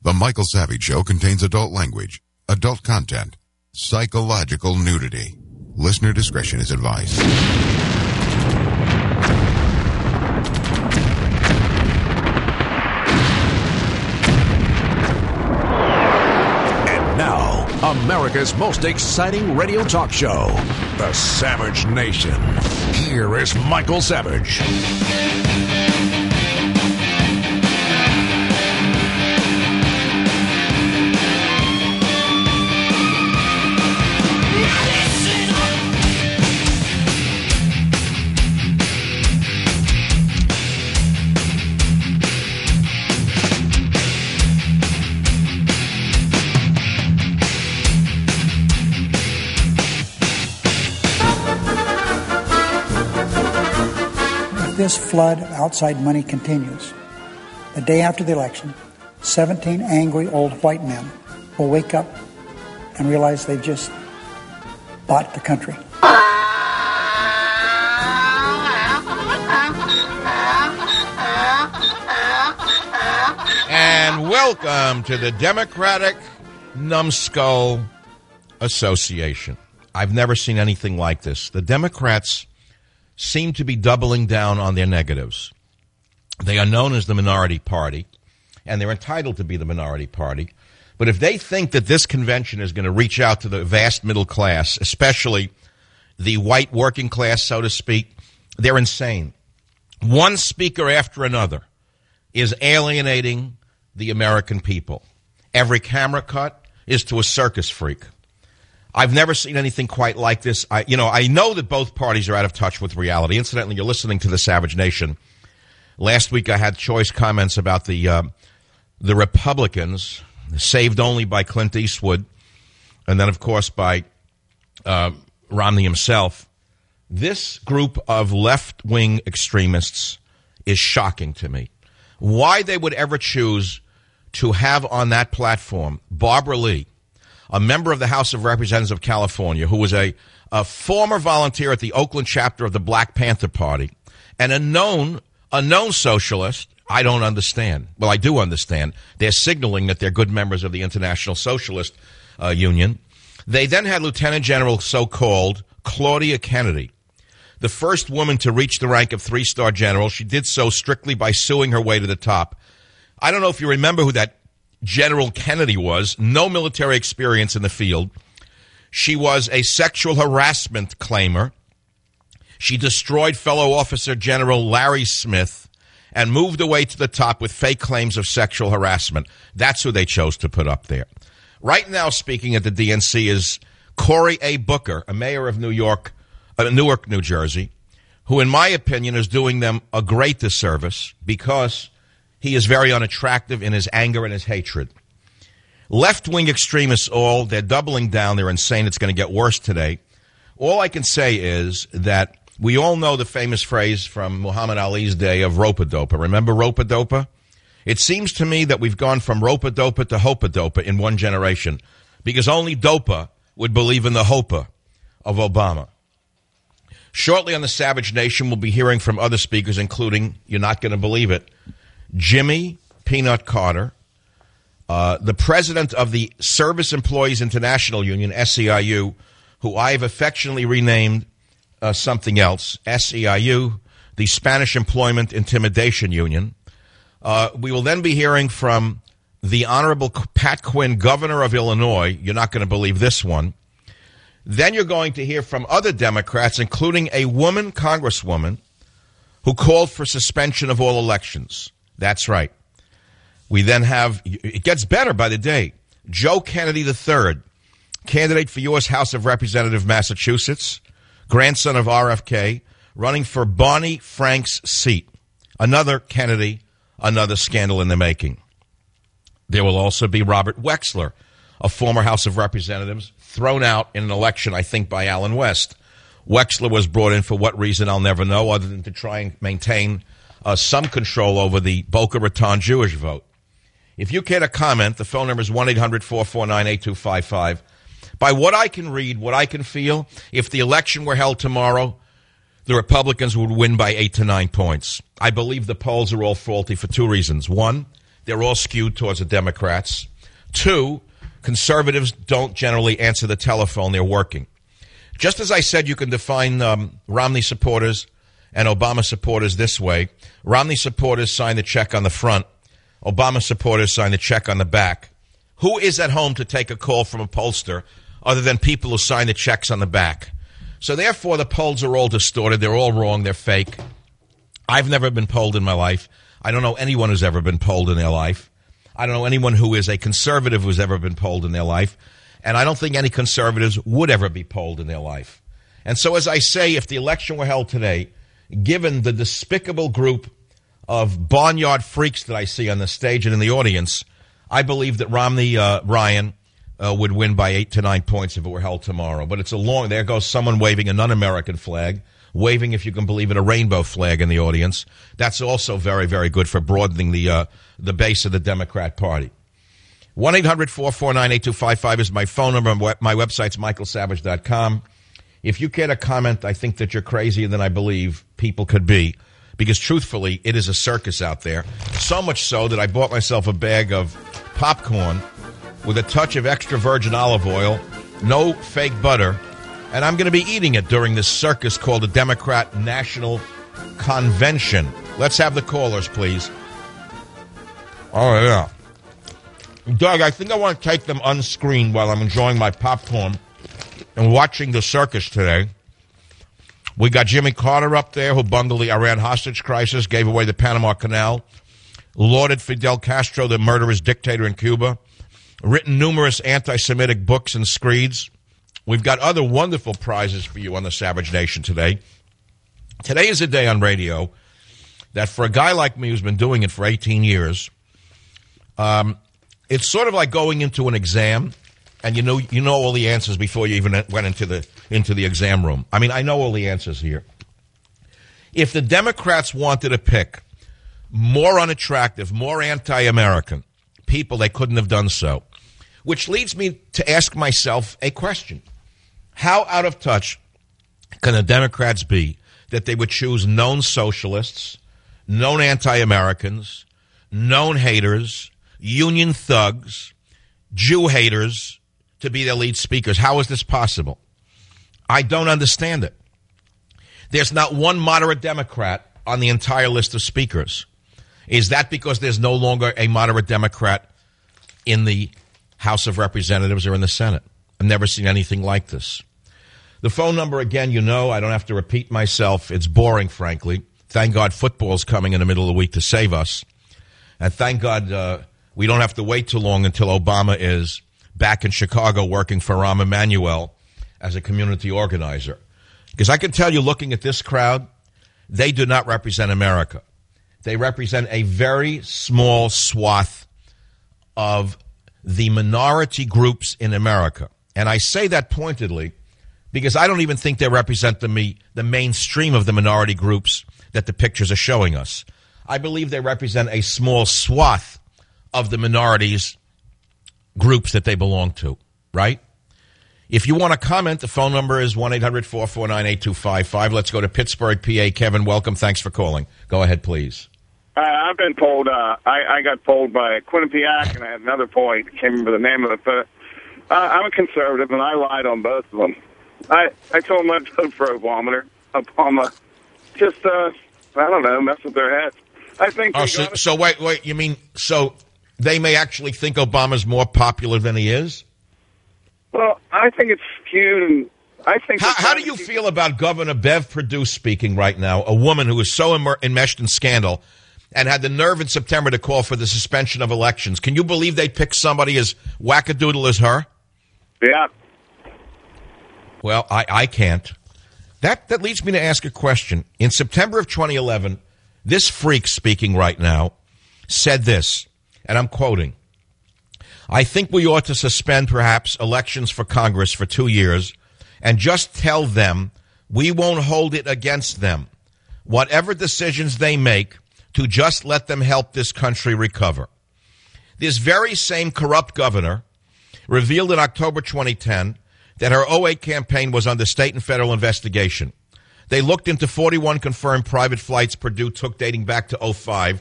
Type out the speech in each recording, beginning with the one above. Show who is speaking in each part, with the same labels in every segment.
Speaker 1: The Michael Savage Show contains adult language, adult content, psychological nudity. Listener discretion is advised.
Speaker 2: And now, America's most exciting radio talk show, The Savage Nation. Here is Michael Savage.
Speaker 3: This flood of outside money continues. The day after the election, 17 angry old white men will wake up and realize they've just bought the country.
Speaker 4: And welcome to the Democratic Numbskull Association. I've never seen anything like this. The Democrats seem to be doubling down on their negatives. They are known as the minority party, and they're entitled to be the minority party. But if they think that this convention is going to reach out to the vast middle class, especially the white working class, so to speak, they're insane. One speaker after another is alienating the American people. Every camera cut is to a circus freak. I've never seen anything quite like this. I know that both parties are out of touch with reality. Incidentally, you're listening to The Savage Nation. Last week I had choice comments about the Republicans, saved only by Clint Eastwood, and then, of course, by Romney himself. This group of left-wing extremists is shocking to me. Why they would ever choose to have on that platform Barbara Lee, a member of the House of Representatives of California, who was a former volunteer at the Oakland chapter of the Black Panther Party, and a known socialist. I don't understand. Well, I do understand. They're signaling that they're good members of the International Socialist Union. They then had Lieutenant General, so-called, Claudia Kennedy, the first woman to reach the rank of three-star general. She did so strictly by suing her way to the top. I don't know if you remember who that General Kennedy was. No military experience in the field. She was a sexual harassment claimer. She destroyed fellow officer General Larry Smith and moved away to the top with fake claims of sexual harassment. That's who they chose to put up there. Right now, speaking at the DNC is Cory A. Booker, a mayor of Newark, New Jersey, who, in my opinion, is doing them a great disservice because he is very unattractive in his anger and his hatred. Left-wing extremists they're doubling down. They're insane. It's going to get worse today. All I can say is that we all know the famous phrase from Muhammad Ali's day of ropa-dopa. Remember ropa-dopa? It seems to me that we've gone from ropa-dopa to hopa-dopa in one generation because only dopa would believe in the hopa of Obama. Shortly on the Savage Nation, we'll be hearing from other speakers, including, you're not going to believe it, Jimmy Peanut Carter, the president of the Service Employees International Union, SEIU, who I have affectionately renamed something else, SEIU, the Spanish Employment Intimidation Union. We will then be hearing from the Honorable Pat Quinn, governor of Illinois. You're not going to believe this one. Then you're going to hear from other Democrats, including a woman congresswoman who called for suspension of all elections. That's right. We then have, it gets better by the day, Joe Kennedy III, candidate for U.S. House of Representatives, Massachusetts, grandson of RFK, running for Barney Frank's seat. Another Kennedy, another scandal in the making. There will also be Robert Wexler, a former House of Representatives, thrown out in an election, I think, by Allen West. Wexler was brought in for what reason, I'll never know, other than to try and maintain some control over the Boca Raton Jewish vote. If you care to comment, the phone number is 1-800-449-8255. By what I can read, what I can feel, if the election were held tomorrow, the Republicans would win by 8 to 9 points. I believe the polls are all faulty for two reasons. One, they're all skewed towards the Democrats. 2, conservatives don't generally answer the telephone. They're working. Just as I said, you can define Romney supporters and Obama supporters this way. Romney supporters sign the check on the front. Obama supporters sign the check on the back. Who is at home to take a call from a pollster other than people who sign the checks on the back? So therefore, the polls are all distorted. They're all wrong. They're fake. I've never been polled in my life. I don't know anyone who's ever been polled in their life. I don't know anyone who is a conservative who's ever been polled in their life. And I don't think any conservatives would ever be polled in their life. And so, as I say, if the election were held today, given the despicable group of barnyard freaks that I see on the stage and in the audience, I believe that Romney Ryan would win by 8 to 9 points if it were held tomorrow. But it's a long, there goes someone waving a non-American flag, waving, if you can believe it, a rainbow flag in the audience. That's also very, very good for broadening the base of the Democrat Party. 1-800-449-8255 is my phone number. My website's michaelsavage.com. If you care to comment, I think that you're crazier than I believe people could be. Because truthfully, it is a circus out there. So much so that I bought myself a bag of popcorn with a touch of extra virgin olive oil, no fake butter, and I'm going to be eating it during this circus called the Democrat National Convention. Let's have the callers, please. Oh, yeah. Doug, I think I want to take them unscreened while I'm enjoying my popcorn and watching the circus today. We got Jimmy Carter up there, who bungled the Iran hostage crisis, gave away the Panama Canal, lauded Fidel Castro, the murderous dictator in Cuba, written numerous anti-Semitic books and screeds. We've got other wonderful prizes for you on the Savage Nation today. Today is a day on radio that for a guy like me who's been doing it for 18 years, it's sort of like going into an exam, and you know all the answers before you even went into the exam room. I mean, I know all the answers here. If the Democrats wanted to pick more unattractive, more anti-American people, they couldn't have done so. Which leads me to ask myself a question. How out of touch can the Democrats be that they would choose known socialists, known anti-Americans, known haters, union thugs, Jew haters to be their lead speakers? How is this possible? I don't understand it. There's not one moderate Democrat on the entire list of speakers. Is that because there's no longer a moderate Democrat in the House of Representatives or in the Senate? I've never seen anything like this. The phone number, again, I don't have to repeat myself. It's boring, frankly. Thank God football's coming in the middle of the week to save us. And thank God we don't have to wait too long until Obama is back in Chicago working for Rahm Emanuel as a community organizer. Because I can tell you, looking at this crowd, they do not represent America. They represent a very small swath of the minority groups in America. And I say that pointedly because I don't even think they represent the mainstream of the minority groups that the pictures are showing us. I believe they represent a small swath of the minorities groups that they belong to, right? If you want to comment, the phone number is 1-800-449-8255. Let's go to Pittsburgh, PA. Kevin, welcome. Thanks for calling. Go ahead, please.
Speaker 5: I've been polled. I got polled by Quinnipiac, and I had another poll. I can't remember the name of it, but I'm a conservative, and I lied on both of them. I told them I'd vote for Obama. Just, I don't know, mess with their heads. I think.
Speaker 4: So wait. You mean so they may actually think Obama's more popular than he is?
Speaker 5: Well, I think it's skewed, and I think.
Speaker 4: How do you feel about Governor Bev Perdue speaking right now? A woman who is so enmeshed in scandal and had the nerve in September to call for the suspension of elections. Can you believe they picked somebody as wackadoodle as her?
Speaker 5: Yeah.
Speaker 4: Well, I can't. That leads me to ask a question. In September of 2011, this freak speaking right now said this, and I'm quoting, "I think we ought to suspend perhaps elections for Congress for 2 years and just tell them we won't hold it against them. Whatever decisions they make, to just let them help this country recover." This very same corrupt governor revealed in October 2010 that her 2008 campaign was under state and federal investigation. They looked into 41 confirmed private flights Perdue took dating back to 2005,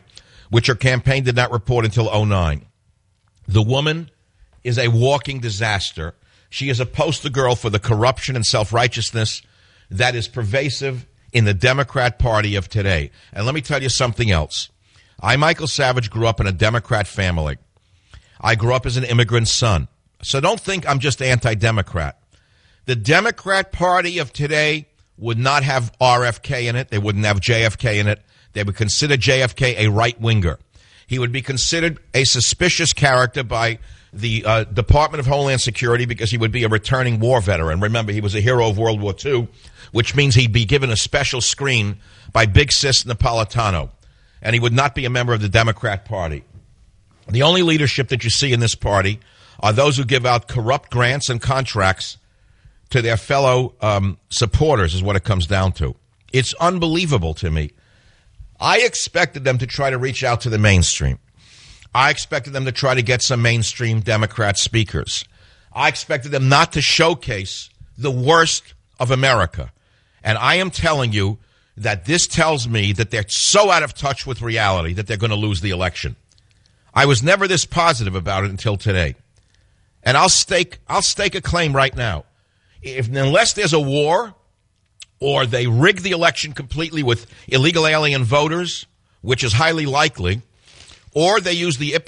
Speaker 4: which her campaign did not report until 2009. The woman is a walking disaster. She is a poster girl for the corruption and self-righteousness that is pervasive in the Democrat Party of today. And let me tell you something else. I, Michael Savage, grew up in a Democrat family. I grew up as an immigrant son. So don't think I'm just anti-Democrat. The Democrat Party of today would not have RFK in it. They wouldn't have JFK in it. They would consider JFK a right-winger. He would be considered a suspicious character by the Department of Homeland Security because he would be a returning war veteran. Remember, he was a hero of World War II, which means he'd be given a special screen by Big Sis Napolitano, and he would not be a member of the Democrat Party. The only leadership that you see in this party are those who give out corrupt grants and contracts to their fellow supporters, is what it comes down to. It's unbelievable to me. I expected them to try to reach out to the mainstream. I expected them to try to get some mainstream Democrat speakers. I expected them not to showcase the worst of America. And I am telling you that this tells me that they're so out of touch with reality that they're going to lose the election. I was never this positive about it until today. And I'll stake a claim right now. Unless there's a war or they rig the election completely with illegal alien voters, which is highly likely, or they use the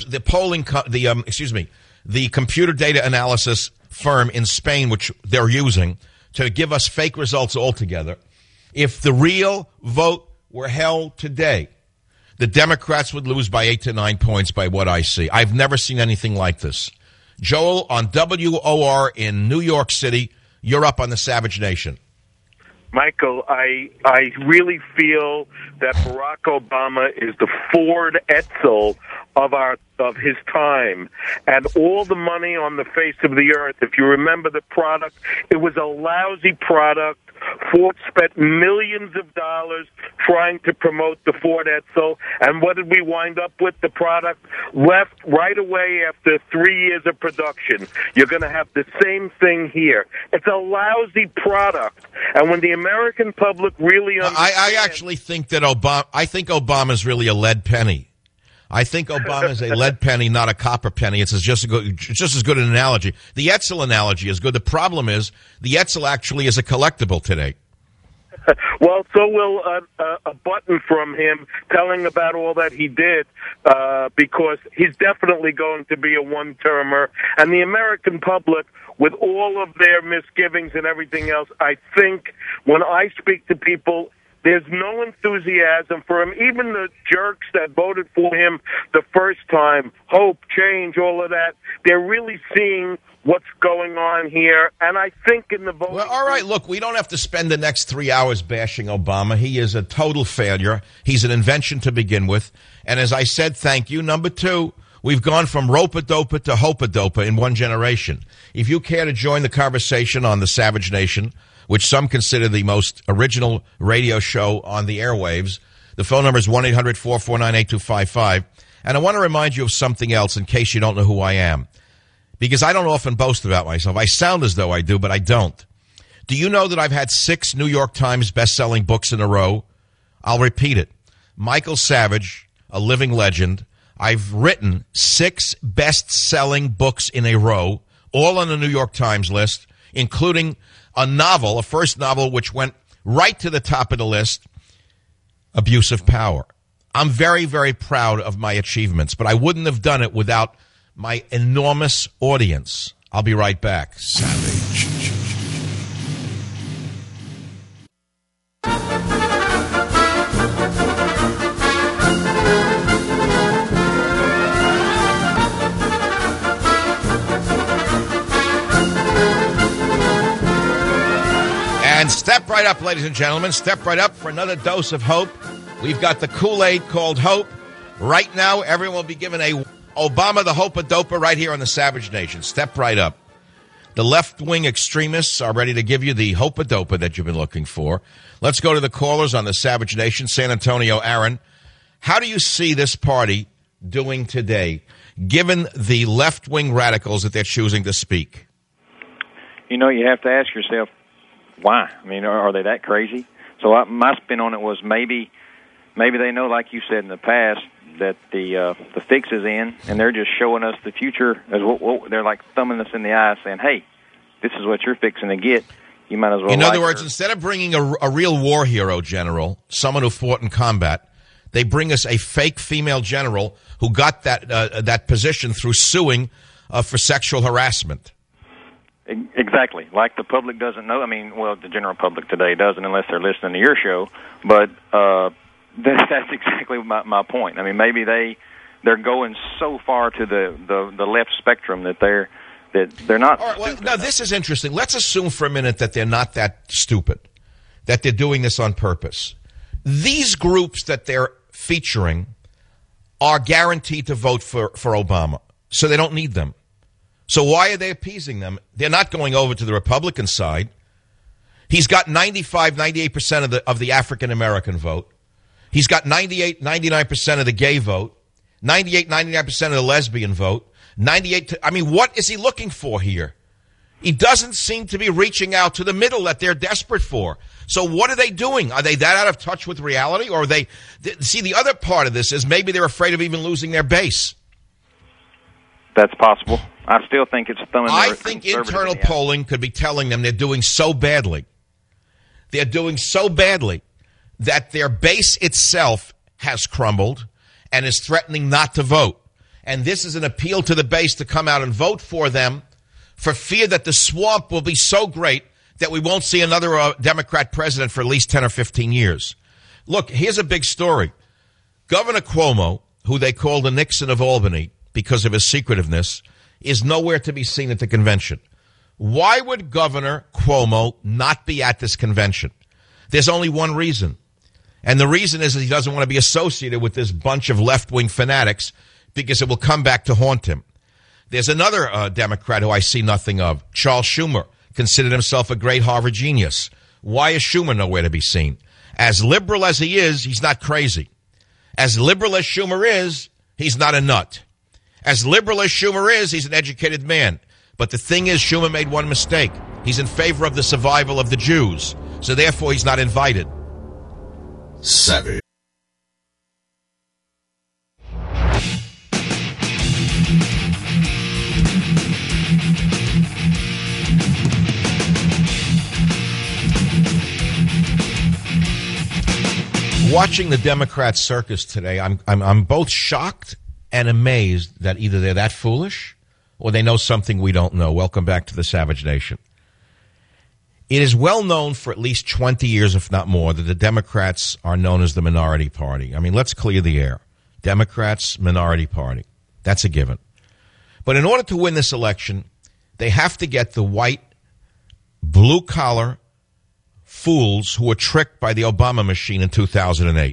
Speaker 4: computer data analysis firm in Spain, which they're using to give us fake results altogether. If the real vote were held today, the Democrats would lose by 8 to 9 points by what I see. I've never seen anything like this. Joel, on WOR in New York City, you're up on the Savage Nation.
Speaker 6: Michael, I really feel that Barack Obama is the Ford Edsel of his time, and all the money on the face of the earth. If you remember the product, it was a lousy product. Ford spent millions of dollars trying to promote the Ford Edsel, and what did we wind up with? The product left right away after 3 years of production. You're going to have the same thing here. It's a lousy product, and when the American public really understands...
Speaker 4: I actually think that Obama's really a lead penny. I think Obama's a lead penny, not a copper penny. It's just as good an analogy. The Edsel analogy is good. The problem is the Edsel actually is a collectible today.
Speaker 6: Well, so will a button from him telling about all that he did, because he's definitely going to be a one-termer. And the American public, with all of their misgivings and everything else, I think when I speak to people, there's no enthusiasm for him. Even the jerks that voted for him the first time, hope, change, all of that, they're really seeing what's going on here. And I think in the vote...
Speaker 4: Well, all right, look, we don't have to spend the next 3 hours bashing Obama. He is a total failure. He's an invention to begin with. And as I said, thank you. Number two, we've gone from rope-a-dopa to hope-a-dopa in one generation. If you care to join the conversation on the Savage Nation, which some consider the most original radio show on the airwaves, the phone number is 1-800-449-8255. And I want to remind you of something else in case you don't know who I am, because I don't often boast about myself. I sound as though I do, but I don't. Do you know that I've had 6 New York Times best-selling books in a row? I'll repeat it. Michael Savage, a living legend. I've written 6 best-selling books in a row, all on the New York Times list, including a novel, a first novel, which went right to the top of the list, Abuse of Power. I'm very, very proud of my achievements, but I wouldn't have done it without my enormous audience. I'll be right back.
Speaker 1: Savage.
Speaker 4: And step right up, ladies and gentlemen. Step right up for another dose of hope. We've got the Kool-Aid called Hope. Right now, everyone will be given a Obama the Hope-a-Dopa right here on the Savage Nation. Step right up. The left-wing extremists are ready to give you the Hope-a-Dopa that you've been looking for. Let's go to the callers on the Savage Nation. San Antonio, Aaron. How do you see this party doing today, given the left-wing radicals that they're choosing to speak?
Speaker 7: You know, you have to ask yourself, why? I mean, are they that crazy? So my spin on it was maybe they know, like you said in the past, that the fix is in, and they're just showing us the future as what they're like thumbing us in the eye, saying, "Hey, this is what you're fixing to get. You might as well."
Speaker 4: In other words, instead of bringing a real war hero general, someone who fought in combat, they bring us a fake female general who got that position through suing for sexual harassment.
Speaker 7: Exactly. Like the public doesn't know. I mean, well, the general public today doesn't unless they're listening to your show. But that's exactly my point. I mean, maybe they're going so far to the left spectrum that they're not.
Speaker 4: All right, well, now, this is interesting. Let's assume for a minute that they're not that stupid, that they're doing this on purpose. These groups that they're featuring are guaranteed to vote for Obama, so they don't need them. So why are they appeasing them? They're not going over to the Republican side. He's got 98% of the African-American vote. He's got 99% of the gay vote, 99% of the lesbian vote, I mean, what is he looking for here? He doesn't seem to be reaching out to the middle that they're desperate for. So what are they doing? Are they that out of touch with reality? Or are they see, the other part of this is maybe they're afraid of even losing their base.
Speaker 7: That's possible. I still think it's thumbing.
Speaker 4: I think internal polling could be telling them they're doing so badly. They're doing so badly that their base itself has crumbled and is threatening not to vote. And this is an appeal to the base to come out and vote for them for fear that the swamp will be so great that we won't see another Democrat president for at least 10 or 15 years. Look, here's a big story. Governor Cuomo, who they call the Nixon of Albany because of his secretiveness, is nowhere to be seen at the convention. Why would Governor Cuomo not be at this convention? There's only one reason. And the reason is that he doesn't want to be associated with this bunch of left-wing fanatics because it will come back to haunt him. There's another Democrat who I see nothing of, Charles Schumer, considered himself a great Harvard genius. Why is Schumer nowhere to be seen? As liberal as he is, he's not crazy. As liberal as Schumer is, he's not a nut. As liberal as Schumer is, he's an educated man. But the thing is, Schumer made one mistake. He's in favor of the survival of the Jews. So therefore, he's not invited.
Speaker 1: Savage.
Speaker 4: Watching the Democrat circus today, I'm both shocked and amazed that either they're that foolish or they know something we don't know. Welcome back to the Savage Nation. It is well known for at least 20 years, if not more, that the Democrats are known as the minority party. I mean, let's clear the air. Democrats, minority party. That's a given. But in order to win this election, they have to get the white, blue-collar fools who were tricked by the Obama machine in 2008.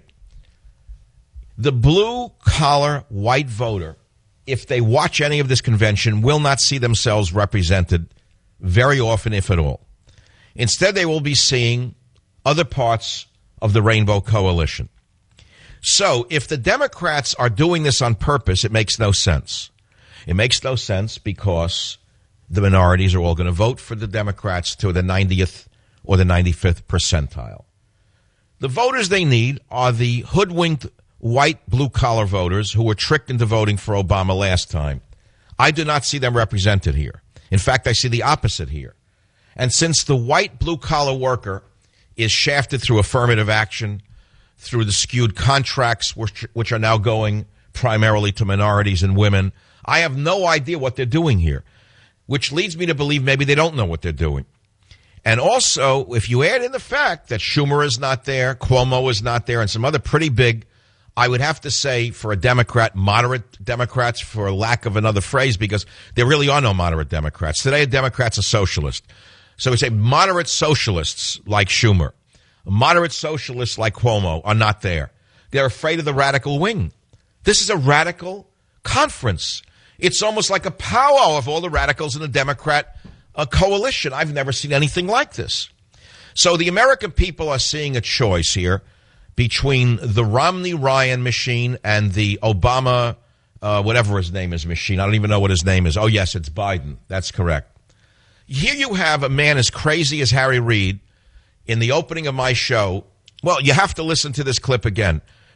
Speaker 4: The blue-collar white voter, if they watch any of this convention, will not see themselves represented very often, if at all. Instead, they will be seeing other parts of the Rainbow Coalition. So if the Democrats are doing this on purpose, it makes no sense. It makes no sense because the minorities are all going to vote for the Democrats to the 90th or the 95th percentile. The voters they need are the hoodwinked white blue-collar voters who were tricked into voting for Obama last time. I do not see them represented here. In fact, I see the opposite here. And since the white blue-collar worker is shafted through affirmative action, through the skewed contracts which are now going primarily to minorities and women, I have no idea what they're doing here, which leads me to believe maybe they don't know what they're doing. And also, if you add in the fact that Schumer is not there, Cuomo is not there, and some other pretty big, I would have to say for a Democrat, moderate Democrats, for lack of another phrase, because there really are no moderate Democrats. Today, a Democrat's a socialist. So we say moderate socialists like Schumer, moderate socialists like Cuomo are not there. They're afraid of the radical wing. This is a radical conference. It's almost like a powwow of all the radicals in the Democrat coalition. I've never seen anything like this. So the American people are seeing a choice here between the Romney-Ryan machine and the Obama, whatever his name is, machine. I don't even know what his name is. Oh, yes, it's Biden. That's correct. Here you have a man as crazy as Harry Reid in the opening of my show. Well, you have to listen to this clip again.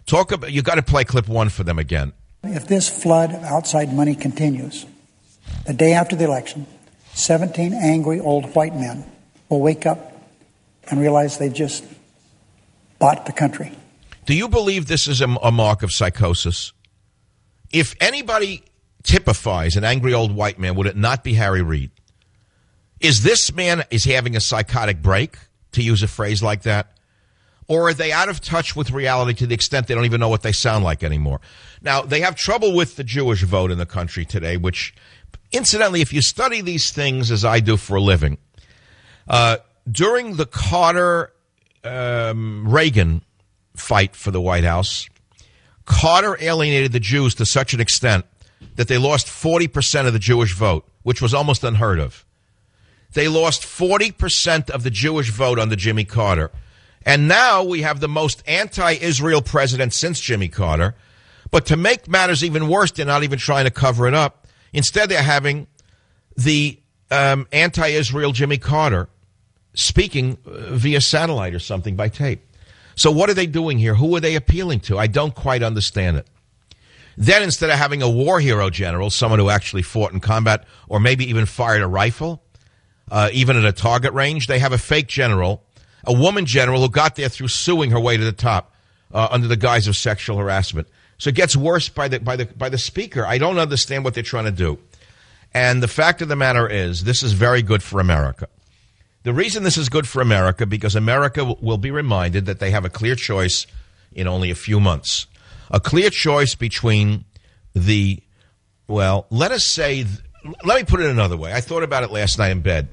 Speaker 4: Talk about, you got to play clip 1 for them again.
Speaker 3: If this flood of outside money continues, the day after the election, 17 angry old white men will wake up and realize they've just bought the country.
Speaker 4: Do you believe this is a mark of psychosis? If anybody typifies an angry old white man, would it not be Harry Reid? Is this man is having a psychotic break, to use a phrase like that? Or are they out of touch with reality to the extent they don't even know what they sound like anymore? Now, they have trouble with the Jewish vote in the country today, which, incidentally, if you study these things as I do for a living, during the Carter-Reagan fight for the White House, Carter alienated the Jews to such an extent that they lost 40% of the Jewish vote, which was almost unheard of. They lost 40% of the Jewish vote under Jimmy Carter. And now we have the most anti-Israel president since Jimmy Carter. But to make matters even worse, they're not even trying to cover it up. Instead, they're having the anti-Israel Jimmy Carter speaking via satellite or something by tape. So what are they doing here? Who are they appealing to? I don't quite understand it. Then instead of having a war hero general, someone who actually fought in combat or maybe even fired a rifle, even at a target range, they have a fake general, a woman general who got there through suing her way to the top under the guise of sexual harassment. So it gets worse by the speaker. I don't understand what they're trying to do. And the fact of the matter is, this is very good for America. The reason this is good for America, because America will be reminded that they have a clear choice in only a few months. A clear choice between let us say, let me put it another way. I thought about it last night in bed.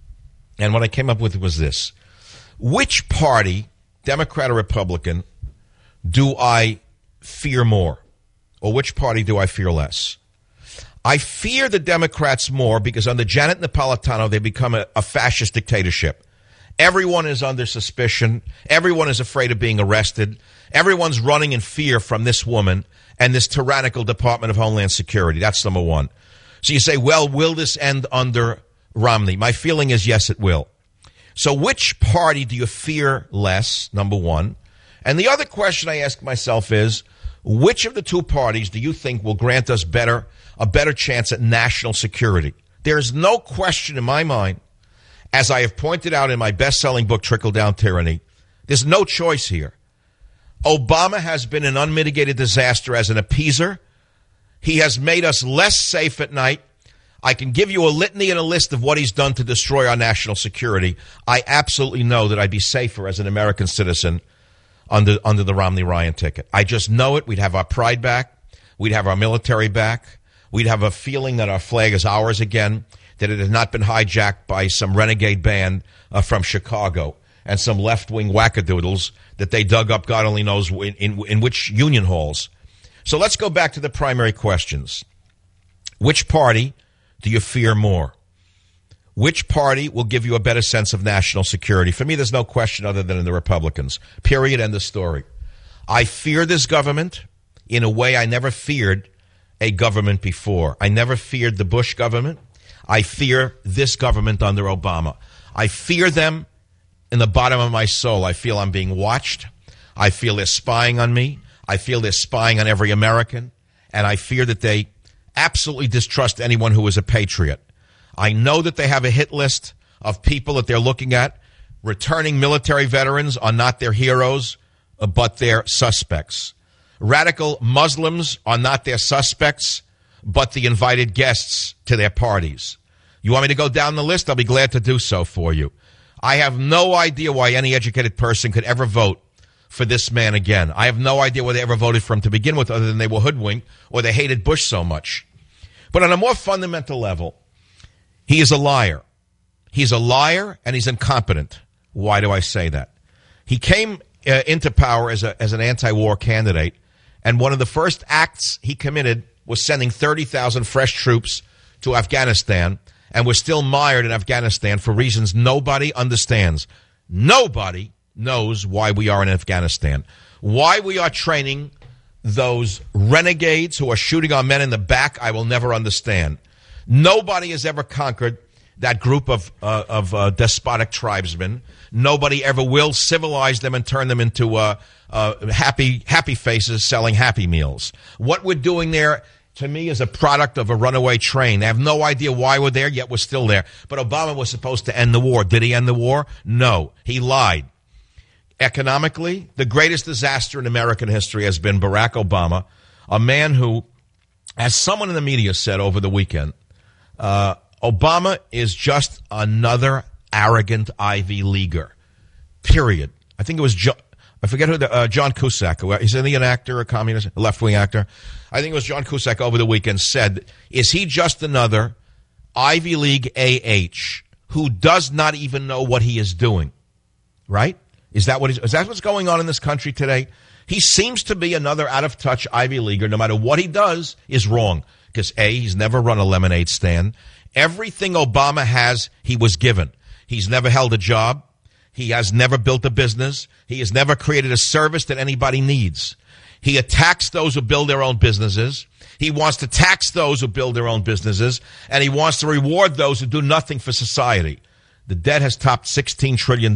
Speaker 4: And what I came up with was this. Which party, Democrat or Republican, do I fear more? Or which party do I fear less? I fear the Democrats more because under Janet Napolitano, they become a fascist dictatorship. Everyone is under suspicion. Everyone is afraid of being arrested. Everyone's running in fear from this woman and this tyrannical Department of Homeland Security. That's number one. So you say, well, will this end under Romney? My feeling is yes, it will. So which party do you fear less, number one? And the other question I ask myself is, which of the two parties do you think will grant us a better chance at national security? There is no question in my mind, as I have pointed out in my best-selling book, Trickle-Down Tyranny, there's no choice here. Obama has been an unmitigated disaster as an appeaser. He has made us less safe at night. I can give you a litany and a list of what he's done to destroy our national security. I absolutely know that I'd be safer as an American citizen under the Romney-Ryan ticket. I just know it. We'd have our pride back. We'd have our military back. We'd have a feeling that our flag is ours again, that it has not been hijacked by some renegade band from Chicago and some left-wing wackadoodles that they dug up God only knows in which union halls. So let's go back to the primary questions. Which party do you fear more? Which party will give you a better sense of national security? For me, there's no question other than in the Republicans. Period. End of story. I fear this government in a way I never feared a government before. I never feared the Bush government. I fear this government under Obama. I fear them in the bottom of my soul. I feel I'm being watched. I feel they're spying on me. I feel they're spying on every American. And I fear that they absolutely distrust anyone who is a patriot. I know that they have a hit list of people that they're looking at. Returning military veterans are not their heroes, but their suspects. Radical Muslims are not their suspects, but the invited guests to their parties. You want me to go down the list? I'll be glad to do so for you. I have no idea why any educated person could ever vote for this man again. I have no idea why they ever voted for him to begin with, other than they were hoodwinked or they hated Bush so much. But on a more fundamental level, he is a liar. He's a liar and he's incompetent. Why do I say that? He came into power as an anti-war candidate, and one of the first acts he committed was sending 30,000 fresh troops to Afghanistan, and we're still mired in Afghanistan for reasons nobody understands. Nobody knows why we are in Afghanistan. Why we are training those renegades who are shooting our men in the back, I will never understand. Nobody has ever conquered that group of despotic tribesmen. Nobody ever will civilize them and turn them into happy faces selling Happy Meals. What we're doing there, to me, is a product of a runaway train. They have no idea why we're there, yet we're still there. But Obama was supposed to end the war. Did he end the war? No. He lied. Economically, the greatest disaster in American history has been Barack Obama, a man who, as someone in the media said over the weekend, Obama is just another arrogant Ivy Leaguer, period. I think it was I forget who John Cusack. Is he an actor, a communist, a left-wing actor? I think it was John Cusack over the weekend said, is he just another Ivy League AH who does not even know what he is doing? Right? Is that what's going on in this country today? He seems to be another out-of-touch Ivy Leaguer. No matter what he does is wrong. Because, A, he's never run a lemonade stand. Everything Obama has, he was given. He's never held a job. He has never built a business. He has never created a service that anybody needs. He attacks those who build their own businesses. He wants to tax those who build their own businesses. And he wants to reward those who do nothing for society. The debt has topped $16 trillion.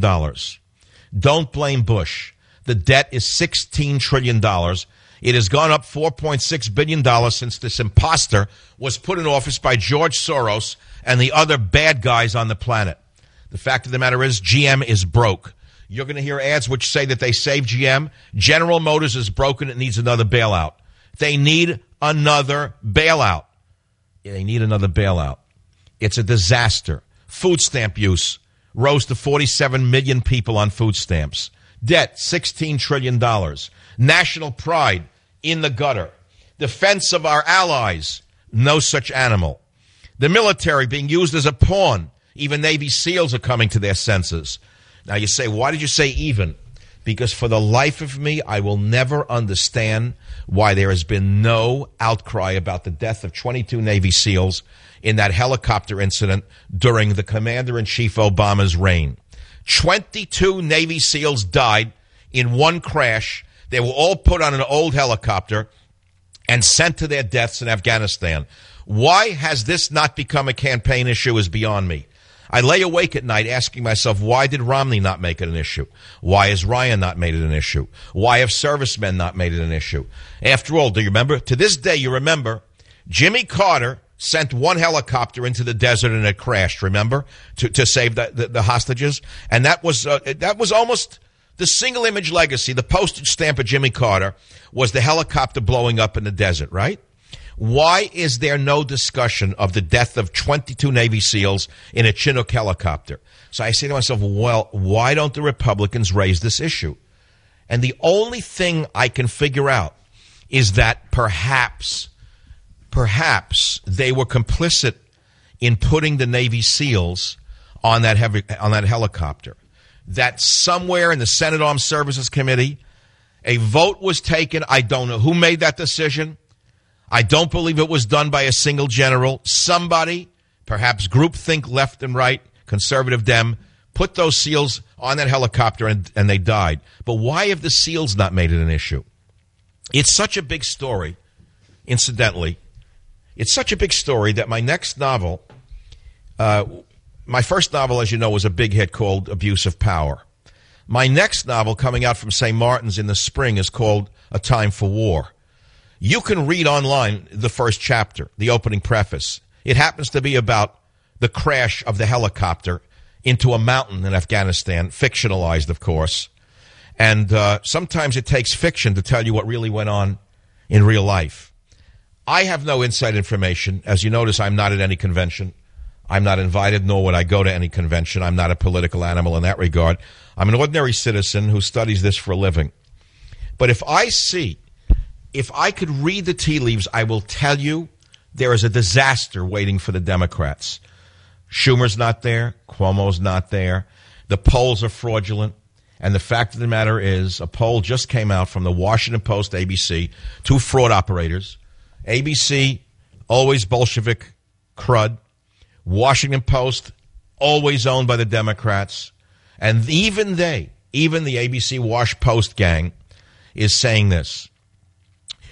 Speaker 4: Don't blame Bush. The debt is $16 trillion. It has gone up $4.6 billion since this imposter was put in office by George Soros and the other bad guys on the planet. The fact of the matter is GM is broke. You're going to hear ads which say that they saved GM. General Motors is broken. It needs another bailout. They need another bailout. They need another bailout. It's a disaster. Food stamp use rose to 47 million people on food stamps. Debt, $16 trillion. National pride in the gutter. Defense of our allies, no such animal. The military being used as a pawn. Even Navy SEALs are coming to their senses. Now you say, why did you say even? Because for the life of me, I will never understand why there has been no outcry about the death of 22 Navy SEALs in that helicopter incident during the Commander-in-Chief Obama's reign. 22 Navy SEALs died in one crash. They were all put on an old helicopter and sent to their deaths in Afghanistan. Why has this not become a campaign issue is beyond me. I lay awake at night asking myself, why did Romney not make it an issue? Why has Ryan not made it an issue? Why have servicemen not made it an issue? After all, do you remember? To this day, you remember, Jimmy Carter sent one helicopter into the desert and it crashed, remember, to save the hostages? And that was almost the single image legacy. The postage stamp of Jimmy Carter was the helicopter blowing up in the desert, right? Why is there no discussion of the death of 22 Navy SEALs in a Chinook helicopter? So I say to myself, well, why don't the Republicans raise this issue? And the only thing I can figure out is that perhaps they were complicit in putting the Navy SEALs on that helicopter. That somewhere in the Senate Armed Services Committee, a vote was taken. I don't know who made that decision. I don't believe it was done by a single general. Somebody, perhaps groupthink left and right, conservative Dem, put those SEALs on that helicopter and they died. But why have the SEALs not made it an issue? It's such a big story, incidentally. It's such a big story that my next novel, my first novel, as you know, was a big hit called Abuse of Power. My next novel coming out from St. Martin's in the spring is called A Time for War. You can read online the first chapter, the opening preface. It happens to be about the crash of the helicopter into a mountain in Afghanistan, fictionalized, of course. And sometimes it takes fiction to tell you what really went on in real life. I have no inside information. As you notice, I'm not at any convention. I'm not invited, nor would I go to any convention. I'm not a political animal in that regard. I'm an ordinary citizen who studies this for a living. But if I could read the tea leaves, I will tell you there is a disaster waiting for the Democrats. Schumer's not there. Cuomo's not there. The polls are fraudulent. And the fact of the matter is, a poll just came out from the Washington Post, ABC, two fraud operators. ABC, always Bolshevik crud. Washington Post, always owned by the Democrats. And even the ABC Wash Post gang is saying this.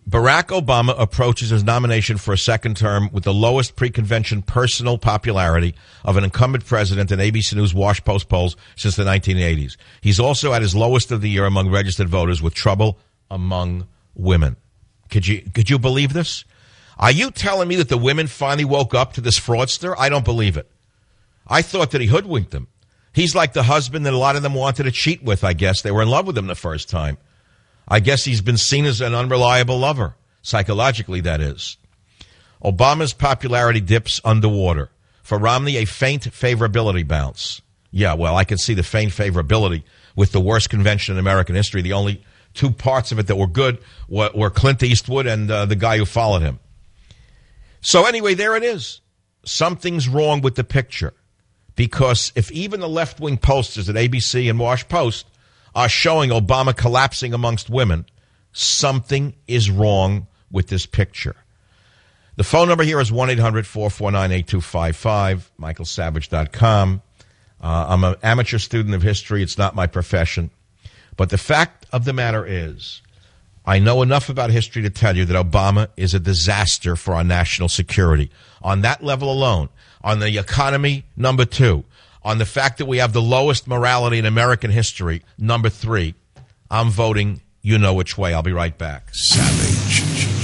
Speaker 4: Barack Obama approaches his nomination for a second term with the lowest pre-convention personal popularity of an incumbent president in ABC News Wash Post polls since the 1980s. He's also at his lowest of the year among registered voters, with trouble among women. Could you believe this? Are you telling me that the women finally woke up to this fraudster? I don't believe it. I thought that he hoodwinked them. He's like the husband that a lot of them wanted to cheat with, I guess. They were in love with him the first time. I guess he's been seen as an unreliable lover, psychologically, that is. Obama's popularity dips underwater. For Romney, a faint favorability bounce. Yeah, well, I can see the faint favorability with the worst convention in American history. The only two parts of it that were good were Clint Eastwood and the guy who followed him. So anyway, there it is. Something's wrong with the picture. Because if even the left-wing posters at ABC and Wash Post are showing Obama collapsing amongst women, something is wrong with this picture. The phone number here is 1-800-449-8255, michaelsavage.com. I'm an amateur student of history. It's not my profession. But the fact of the matter is, I know enough about history to tell you that Obama is a disaster for our national security. On that level alone, on the economy, number 2. On the fact that we have the lowest morality in American history, number 3, I'm voting you know which way. I'll be right back.
Speaker 1: Savage.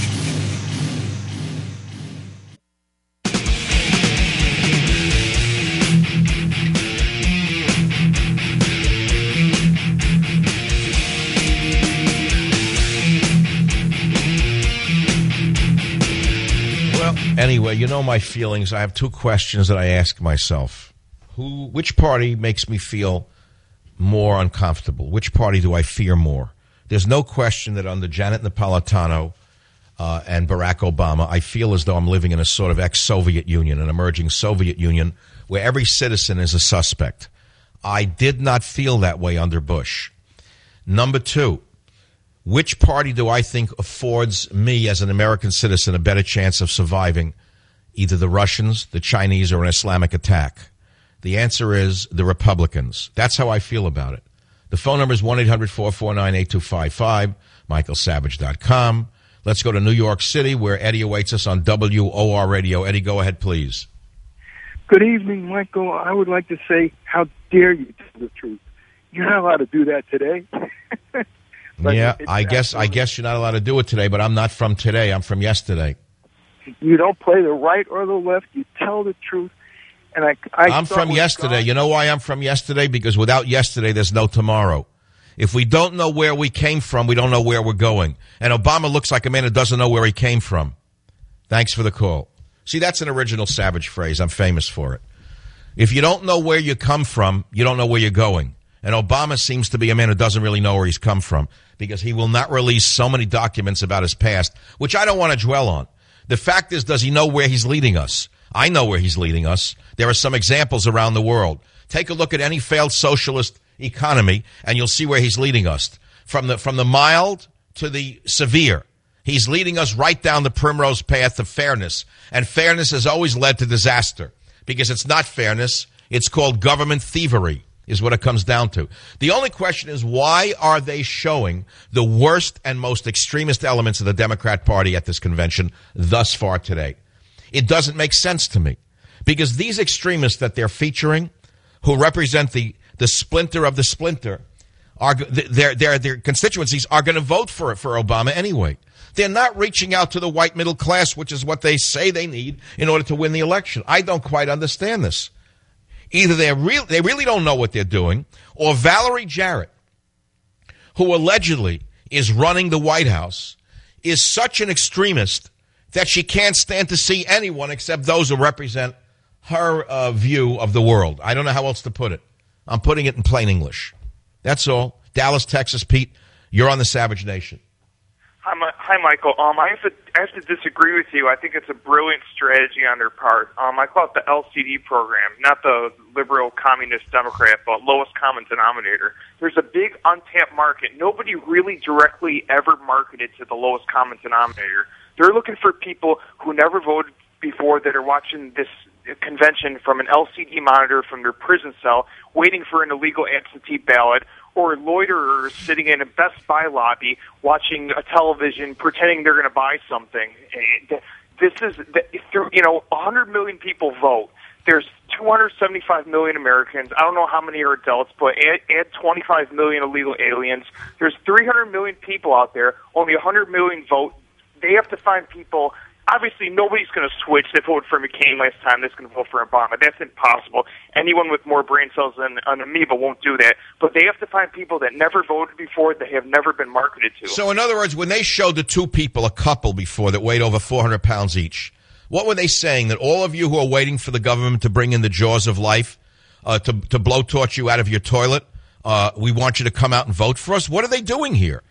Speaker 4: Well, anyway, you know my feelings. I have 2 questions that I ask myself. Which party makes me feel more uncomfortable? Which party do I fear more? There's no question that under Janet Napolitano and Barack Obama, I feel as though I'm living in a sort of ex-Soviet Union, an emerging Soviet Union, where every citizen is a suspect. I did not feel that way under Bush. Number 2, which party do I think affords me as an American citizen a better chance of surviving either the Russians, the Chinese, or an Islamic attack? The answer is the Republicans. That's how I feel about it. The phone number is 1-800-449-8255, michaelsavage.com. Let's go to New York City, where Eddie awaits us on WOR Radio. Eddie, go ahead, please.
Speaker 8: Good evening, Michael. I would like to say, how dare you tell the truth? You're not allowed to do that today.
Speaker 4: Yeah, I guess you're not allowed to do it today, but I'm not from today. I'm from yesterday.
Speaker 8: You don't play the right or the left. You tell the truth. And I'm
Speaker 4: from yesterday. You know why I'm from yesterday? Because without yesterday, there's no tomorrow. If we don't know where we came from, we don't know where we're going. And Obama looks like a man who doesn't know where he came from. Thanks for the call. See, that's an original Savage phrase. I'm famous for it. If you don't know where you come from, you don't know where you're going. And Obama seems to be a man who doesn't really know where he's come from, because he will not release so many documents about his past, which I don't want to dwell on. The fact is, does he know where he's leading us? I know where he's leading us. There are some examples around the world. Take a look at any failed socialist economy, and you'll see where he's leading us. From the mild to the severe. He's leading us right down the primrose path of fairness. And fairness has always led to disaster, because it's not fairness. It's called government thievery, is what it comes down to. The only question is, why are they showing the worst and most extremist elements of the Democrat Party at this convention thus far today? It doesn't make sense to me, because these extremists that they're featuring, who represent the splinter of the splinter, their constituencies are going to vote for Obama anyway. They're not reaching out to the white middle class, which is what they say they need in order to win the election. I don't quite understand this. Either they really don't know what they're doing, or Valerie Jarrett, who allegedly is running the White House, is such an extremist that she can't stand to see anyone except those who represent her view of the world. I don't know how else to put it. I'm putting it in plain English. That's all. Dallas, Texas, Pete, you're on the Savage Nation.
Speaker 9: Hi, Michael. I have to disagree with you. I think it's a brilliant strategy on their part. I call it the LCD program, not the liberal communist Democrat, but lowest common denominator. There's a big untapped market. Nobody really directly ever marketed to the lowest common denominator. They're looking for people who never voted before that are watching this convention from an LCD monitor from their prison cell, waiting for an illegal absentee ballot, or loiterers sitting in a Best Buy lobby watching a television, pretending they're going to buy something. This is, 100 million people vote. There's 275 million Americans. I don't know how many are adults, but add 25 million illegal aliens. There's 300 million people out there. Only 100 million vote. They have to find people. Obviously, nobody's going to switch. They voted for McCain last time. They're going to vote for Obama. That's impossible. Anyone with more brain cells than an amoeba won't do that. But they have to find people that never voted before, that have never been marketed to.
Speaker 4: So, in other words, when they showed the two people, a couple before, that weighed over 400 pounds each, what were they saying? That all of you who are waiting for the government to bring in the jaws of life, to blowtorch you out of your toilet, we want you to come out and vote for us? What are they doing here?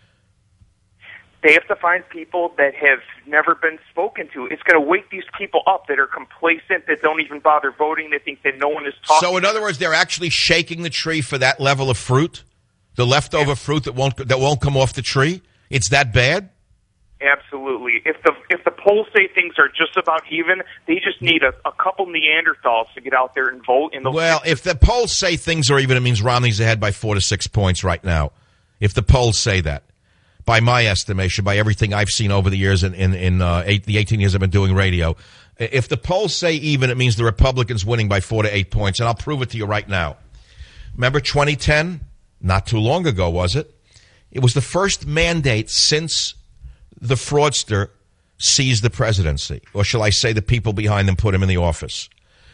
Speaker 9: They have to find people that have never been spoken to. It's going to wake these people up that are complacent, that don't even bother voting, that think that no one is talking.
Speaker 4: So, in other words, they're actually shaking the tree for that level of fruit, the leftover fruit that won't come off the tree. It's that bad.
Speaker 9: Absolutely. If the polls say things are just about even, they just need a couple Neanderthals to get out there and vote.
Speaker 4: Well, if the polls say things are even, it means Romney's ahead by 4 to 6 points right now. If the polls say that, by my estimation, by everything I've seen over the years in the 18 years I've been doing radio, if the polls say even, it means the Republicans winning by 4 to 8 points, and I'll prove it to you right now. Remember 2010? Not too long ago, was it? It was the first mandate since the fraudster seized the presidency, or shall I say the people behind him put him in the office.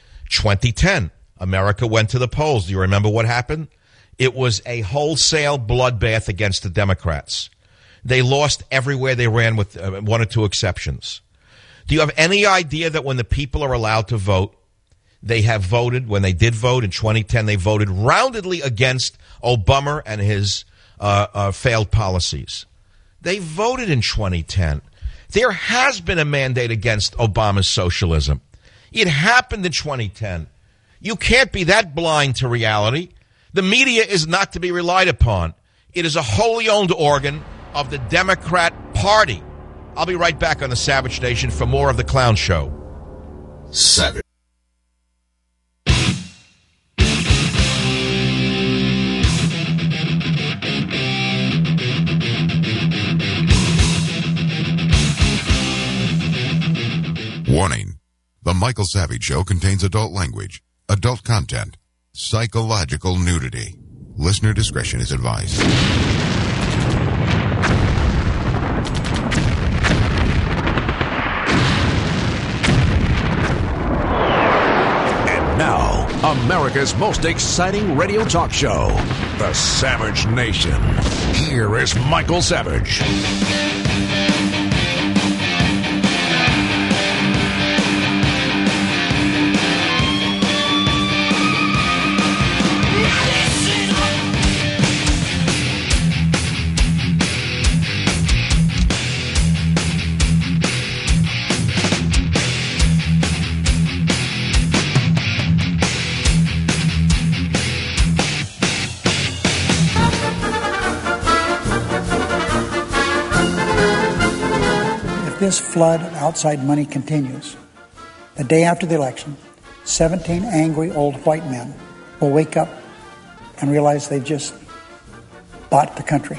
Speaker 4: 2010, America went to the polls. Do you remember what happened? It was a wholesale bloodbath against the Democrats. They lost everywhere they ran, with one or two exceptions. Do you have any idea that when the people are allowed to vote, they have voted, when they did vote in 2010, they voted roundedly against Obama and his failed policies? They voted in 2010. There has been a mandate against Obama's socialism. It happened in 2010. You can't be that blind to reality. The media is not to be relied upon. It is a wholly owned organ of the Democrat Party. I'll be right back on the Savage Nation for more of The Clown Show.
Speaker 1: Savage. Warning. The Michael Savage Show contains adult language, adult content, psychological nudity. Listener discretion is advised.
Speaker 2: And now, America's most exciting radio talk show, The Savage Nation. Here is Michael Savage.
Speaker 3: This flood of outside money continues. The day after the election, 17 angry old white men will wake up and realize they've just bought the country.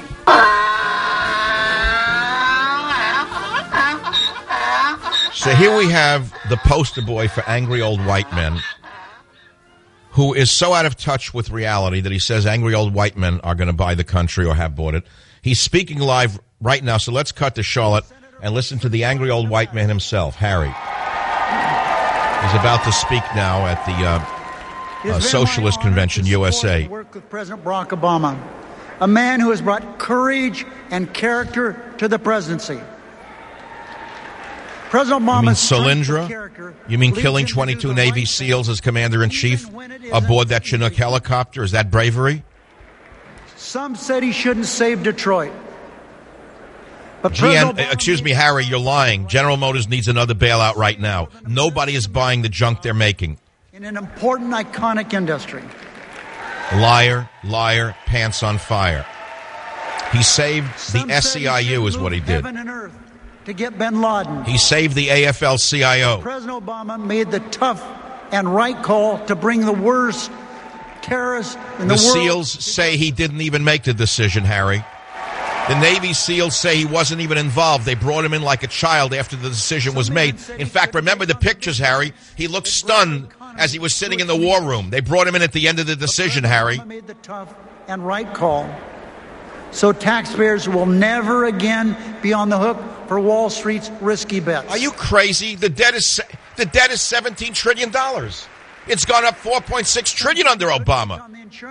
Speaker 4: So here we have the poster boy for angry old white men, who is so out of touch with reality that he says angry old white men are going to buy the country or have bought it. He's speaking live right now, so let's cut to Charlotte and listen to the angry old white man himself, Harry. He's about to speak now at the Socialist Convention, USA.
Speaker 3: Work with President Barack Obama, a man who has brought courage and character to the presidency. President Obama.
Speaker 4: You mean Solyndra? You mean killing 22 Navy SEALs as commander-in-chief aboard that Chinook helicopter? Is that bravery?
Speaker 3: Some said he shouldn't save Detroit. But
Speaker 4: excuse me, Harry, you're lying. General Motors needs another bailout right now. Nobody is buying the junk they're making.
Speaker 3: In an important, iconic industry.
Speaker 4: Liar, liar, pants on fire. He saved the SEIU is what he did.
Speaker 3: Heaven and earth to get bin Laden.
Speaker 4: He saved the AFL-CIO.
Speaker 3: President Obama made the tough and right call to bring the worst
Speaker 10: terrorists in the world.
Speaker 4: The SEALs say he didn't even make the decision, Harry. The Navy SEALs say he wasn't even involved. They brought him in like a child after the decision was made. In fact, remember the pictures, Harry. He looked stunned as he was sitting in the war room. They brought him in at the end of the decision, Harry.
Speaker 10: Made the tough and right call. So taxpayers will never again be on the hook for Wall Street's risky bets.
Speaker 4: Are you crazy? The debt is $17 trillion. It's gone up $4.6 trillion under Obama.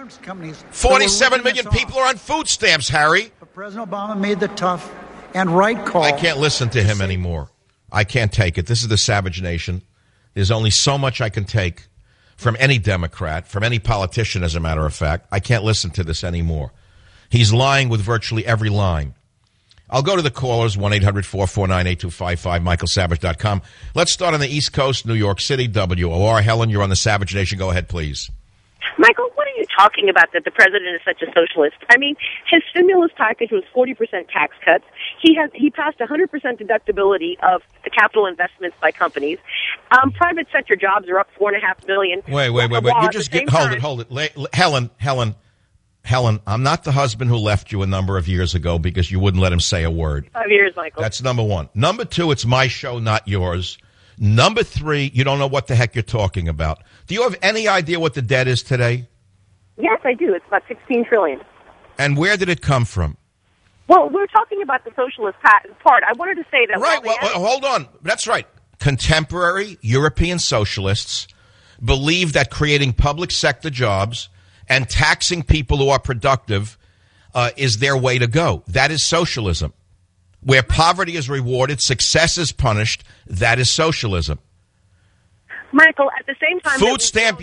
Speaker 4: 47 million people are on food stamps, Harry.
Speaker 10: But President Obama made the tough and right call.
Speaker 4: I can't listen to him anymore. I can't take it. This is the Savage Nation. There's only so much I can take from any Democrat, from any politician, as a matter of fact. I can't listen to this anymore. He's lying with virtually every line. I'll go to the callers, 1-800-449-8255, michaelsavage.com. Let's start on the East Coast, New York City, WOR. Helen, you're on the Savage Nation. Go ahead, please.
Speaker 11: Michael, what are you talking about that the president is such a socialist? I mean, his stimulus package was 40% tax cuts. He passed 100% deductibility of the capital investments by companies. Private sector jobs are up 4.5 million.
Speaker 4: Wait. You just hold it. Helen, I'm not the husband who left you a number of years ago because you wouldn't let him say a word.
Speaker 11: 5 years, Michael.
Speaker 4: That's number one. Number two, it's my show, not yours. Number three, you don't know what the heck you're talking about. Do you have any idea what the debt is today?
Speaker 11: Yes, I do. It's about $16 trillion.
Speaker 4: And where did it come from?
Speaker 11: Well, we're talking about the socialist part. I wanted to say that.
Speaker 4: Right. Well, hold on. That's right. Contemporary European socialists believe that creating public sector jobs and taxing people who are productive is their way to go. That is socialism. Where poverty is rewarded, success is punished, that is socialism.
Speaker 11: Michael, at the same time...
Speaker 4: Food stamp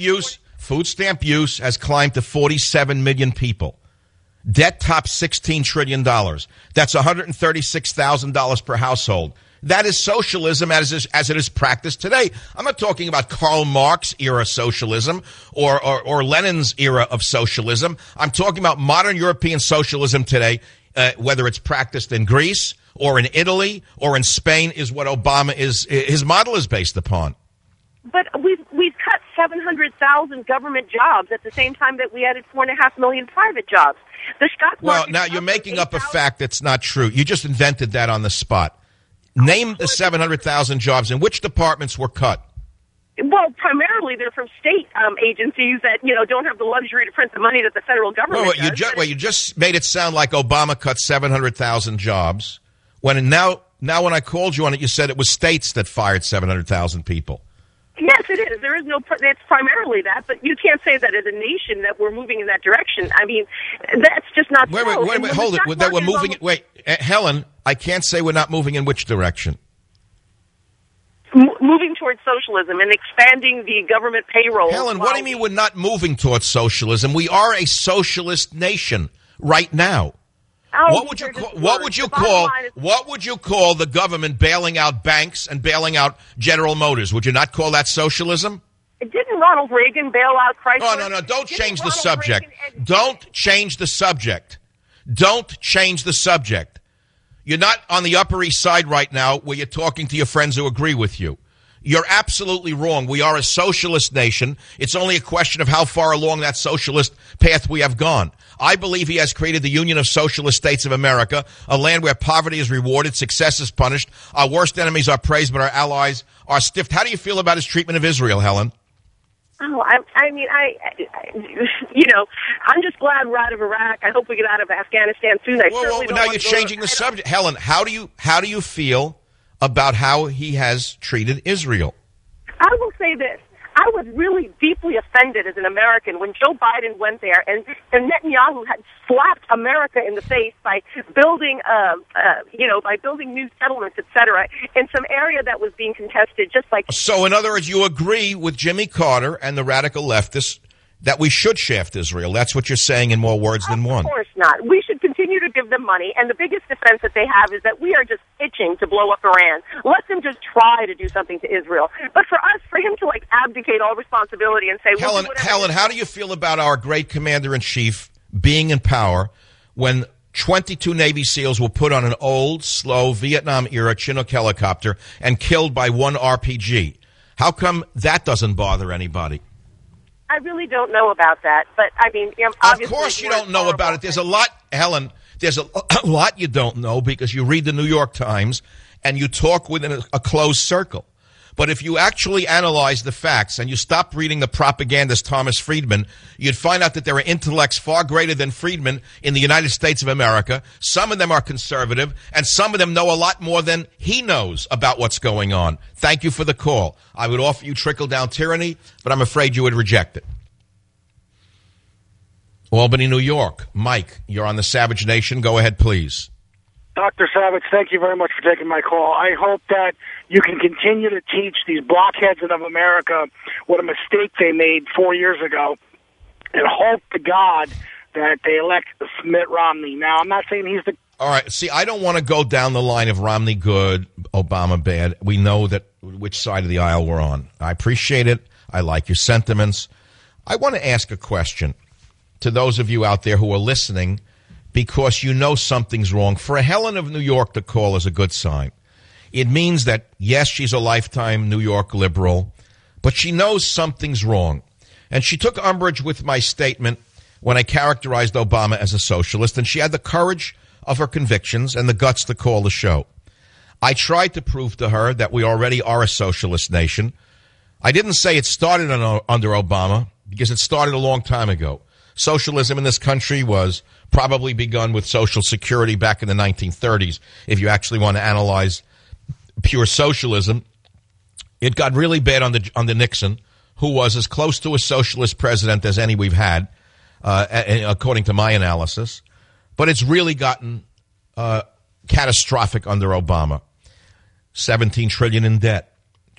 Speaker 4: use has climbed to 47 million people. Debt tops $16 trillion. That's $136,000 per household. That is socialism as it is practiced today. I'm not talking about Karl Marx era socialism or Lenin's era of socialism. I'm talking about modern European socialism today, whether it's practiced in Greece or in Italy or in Spain, is what his model is based upon.
Speaker 11: But we've cut 700,000 government jobs at the same time that we added 4.5 million private jobs. The stock market.
Speaker 4: Well, now you're making up a fact that's not true. You just invented that on the spot. Name the 700,000 jobs. In which departments were cut?
Speaker 11: Well, primarily they're from state agencies that don't have the luxury to print the money that the federal government does.
Speaker 4: You just made it sound like Obama cut 700,000 jobs. Now when I called you on it, you said it was states that fired 700,000 people.
Speaker 11: Yes, it is. There is it's primarily that, but you can't say that as a nation that we're moving in that direction. I mean, that's just not true.
Speaker 4: Wait, hold it. That we're moving. Helen, I can't say we're not moving in which direction?
Speaker 11: Moving towards socialism and expanding the government payroll.
Speaker 4: Helen, what do you mean we're not moving towards socialism? We are a socialist nation right now. What would you call the government bailing out banks and bailing out General Motors? Would you not call that socialism?
Speaker 11: Didn't Ronald Reagan bail out Chrysler?
Speaker 4: No. Don't change the subject. Don't change the subject. Don't change the subject. You're not on the Upper East Side right now where you're talking to your friends who agree with you. You're absolutely wrong. We are a socialist nation. It's only a question of how far along that socialist path we have gone. I believe he has created the Union of Socialist States of America, a land where poverty is rewarded, success is punished, our worst enemies are praised, but our allies are stiffed. How do you feel about his treatment of Israel, Helen?
Speaker 11: Oh, I'm just glad we're out of Iraq. I hope we get out of Afghanistan soon.
Speaker 4: Now you're changing the subject. Helen, how do you feel about how he has treated Israel?
Speaker 11: I will say this. I was really deeply offended as an American when Joe Biden went there and Netanyahu had slapped America in the face by building, building new settlements, etc., in some area that was being contested, just like.
Speaker 4: So, in other words, you agree with Jimmy Carter and the radical leftists that we should shaft Israel. That's what you're saying in more words than one.
Speaker 11: Of course not. We should continue to give them money, and the biggest defense that they have is that we are just itching to blow up Iran. Let them just try to do something to Israel. But for him to abdicate all responsibility and say,
Speaker 4: Helen, how do you feel about our great commander-in-chief being in power when 22 Navy SEALs were put on an old, slow Vietnam-era Chinook helicopter and killed by one RPG? How come that doesn't bother anybody?
Speaker 11: I really don't know about that, but I mean,
Speaker 4: of course you don't know about it. There's a lot, Helen. There's a lot you don't know because you read the New York Times and you talk within a closed circle. But if you actually analyze the facts and you stop reading the propagandist Thomas Friedman, you'd find out that there are intellects far greater than Friedman in the United States of America. Some of them are conservative, and some of them know a lot more than he knows about what's going on. Thank you for the call. I would offer you trickle-down tyranny, but I'm afraid you would reject it. Albany, New York. Mike, you're on the Savage Nation. Go ahead, please.
Speaker 12: Dr. Savage, thank you very much for taking my call. I hope that you can continue to teach these blockheads of America what a mistake they made 4 years ago, and hope to God that they elect Mitt Romney. Now, I'm not saying he's the...
Speaker 4: All right, see, I don't want to go down the line of Romney good, Obama bad. We know that which side of the aisle we're on. I appreciate it. I like your sentiments. I want to ask a question to those of you out there who are listening, because you know something's wrong. For a Helen of New York to call is a good sign. It means that, yes, she's a lifetime New York liberal, but she knows something's wrong. And she took umbrage with my statement when I characterized Obama as a socialist, and she had the courage of her convictions and the guts to call the show. I tried to prove to her that we already are a socialist nation. I didn't say it started under Obama, because it started a long time ago. Socialism in this country was probably begun with Social Security back in the 1930s. If you actually want to analyze pure socialism, it got really bad under Nixon, who was as close to a socialist president as any we've had, according to my analysis. But it's really gotten catastrophic under Obama. $17 trillion in debt,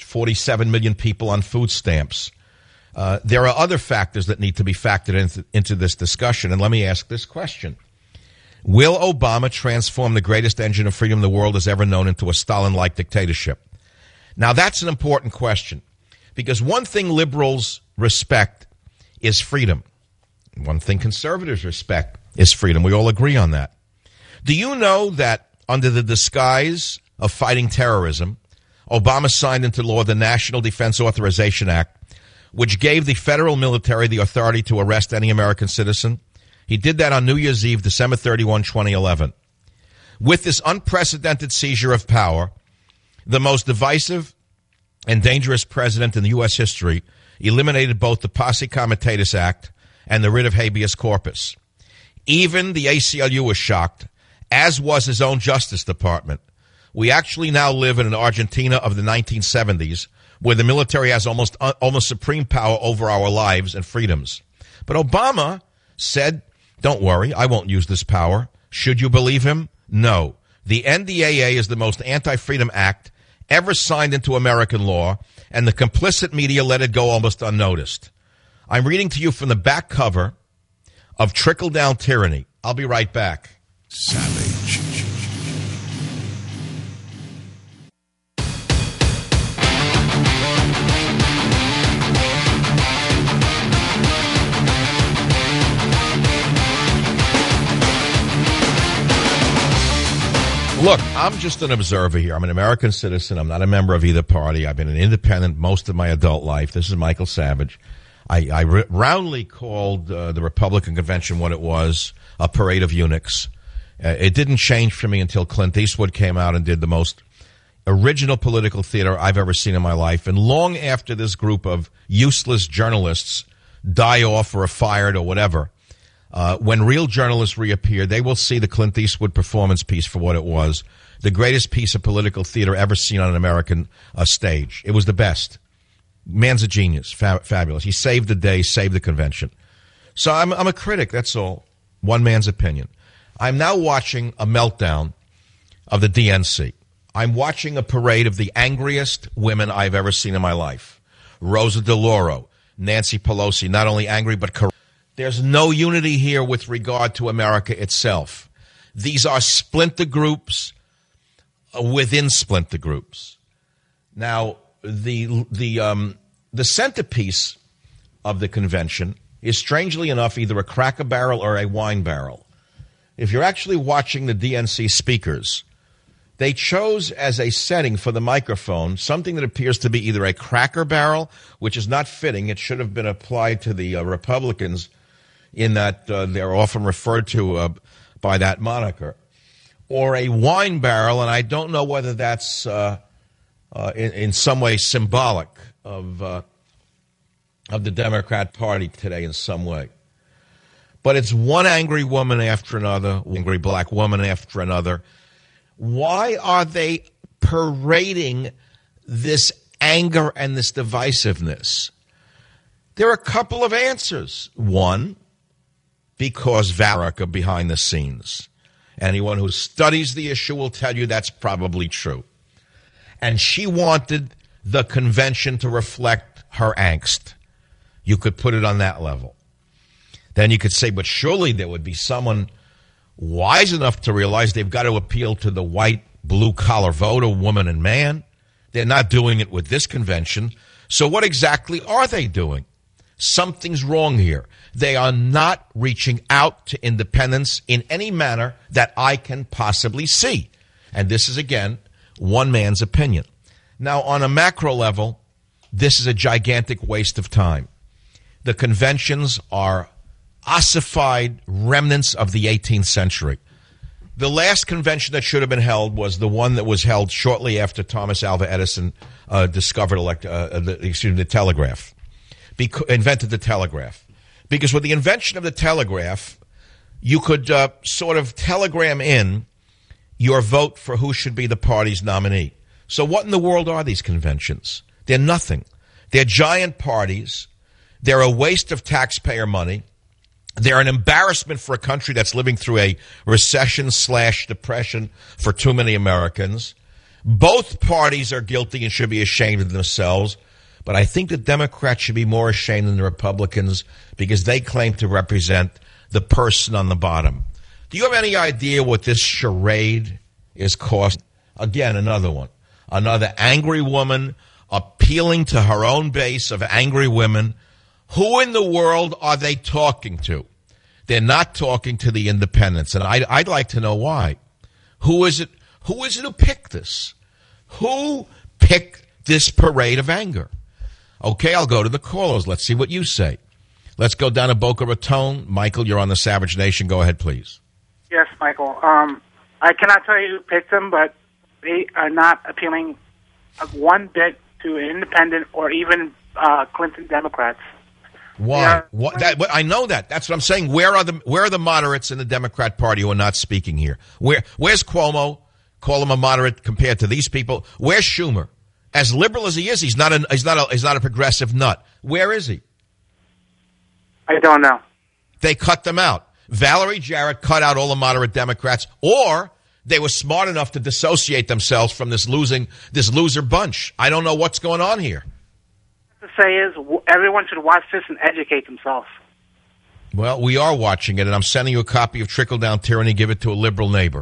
Speaker 4: 47 million people on food stamps. There are other factors that need to be factored into this discussion, and let me ask this question. Will Obama transform the greatest engine of freedom the world has ever known into a Stalin-like dictatorship? Now, that's an important question, because one thing liberals respect is freedom. One thing conservatives respect is freedom. We all agree on that. Do you know that under the disguise of fighting terrorism, Obama signed into law the National Defense Authorization Act, which gave the federal military the authority to arrest any American citizen? He did that on New Year's Eve, December 31, 2011. With this unprecedented seizure of power, the most divisive and dangerous president in U.S. history eliminated both the Posse Comitatus Act and the writ of habeas corpus. Even the ACLU was shocked, as was his own Justice Department. We actually now live in an Argentina of the 1970s, where the military has almost supreme power over our lives and freedoms. But Obama said, don't worry, I won't use this power. Should you believe him? No. The NDAA is the most anti-freedom act ever signed into American law, and the complicit media let it go almost unnoticed. I'm reading to you from the back cover of Trickle Down Tyranny. I'll be right back.
Speaker 1: Savage.
Speaker 4: Look, I'm just an observer here. I'm an American citizen. I'm not a member of either party. I've been an independent most of my adult life. This is Michael Savage. I roundly called the Republican convention what it was, a parade of eunuchs. It didn't change for me until Clint Eastwood came out and did the most original political theater I've ever seen in my life. And long after this group of useless journalists die off or are fired or whatever, when real journalists reappear, they will see the Clint Eastwood performance piece for what it was, the greatest piece of political theater ever seen on an American stage. It was the best. Man's a genius. Fabulous. He saved the day, saved the convention. So I'm a critic, that's all. One man's opinion. I'm now watching a meltdown of the DNC. I'm watching a parade of the angriest women I've ever seen in my life. Rosa DeLauro, Nancy Pelosi, not only angry but corrupt. There's no unity here with regard to America itself. These are splinter groups within splinter groups. Now, the centerpiece of the convention is, strangely enough, either a Cracker Barrel or a wine barrel. If you're actually watching the DNC speakers, They chose as a setting for the microphone something that appears to be either a Cracker Barrel, which is not fitting. It should have been applied to the Republicans in that they're often referred to by that moniker, or a wine barrel, and I don't know whether that's in some way symbolic of the Democrat Party today in some way. But it's one angry woman after another, angry black woman after another. Why are they parading this anger and this divisiveness? There are a couple of answers. One, because America behind the scenes. Anyone who studies the issue will tell you that's probably true. And she wanted the convention to reflect her angst. You could put it on that level. Then you could say, but surely there would be someone wise enough to realize they've got to appeal to the white, blue-collar voter, woman and man. They're not doing it with this convention. So what exactly are they doing? Something's wrong here. They are not reaching out to independents in any manner that I can possibly see. And this is, again, one man's opinion. Now, on a macro level, this is a gigantic waste of time. The conventions are ossified remnants of the 18th century. The last convention that should have been held was the one that was held shortly after Thomas Alva Edison discovered the telegraph, invented the telegraph. Because with the invention of the telegraph, you could sort of telegram in your vote for who should be the party's nominee. So what in the world are these conventions? They're nothing. They're giant parties. They're a waste of taxpayer money. They're an embarrassment for a country that's living through a recession/depression for too many Americans. Both parties are guilty and should be ashamed of themselves. But I think the Democrats should be more ashamed than the Republicans because they claim to represent the person on the bottom. Do you have any idea what this charade is costing? Again, another one. Another angry woman appealing to her own base of angry women. Who in the world are they talking to? They're not talking to the independents, and I'd like to know why. Who is it who picked this? Who picked this parade of anger? Okay, I'll go to the callers. Let's see what you say. Let's go down to Boca Raton. Michael, you're on the Savage Nation. Go ahead, please.
Speaker 13: Yes, Michael. I cannot tell you who picked them, but they are not appealing one bit to an independent or even Clinton Democrats.
Speaker 4: Why? I know that. That's what I'm saying. Where are the moderates in the Democrat Party who are not speaking here? Where's Cuomo? Call him a moderate compared to these people. Where's Schumer? As liberal as he is, he's not a progressive nut. Where is he?
Speaker 13: I don't know.
Speaker 4: They cut them out. Valerie Jarrett cut out all the moderate Democrats, or they were smart enough to dissociate themselves from this loser bunch. I don't know what's going on here.
Speaker 13: What I have to say is everyone should watch this and educate themselves.
Speaker 4: Well, we are watching it, and I'm sending you a copy of Trickle Down Tyranny. Give it to a liberal neighbor.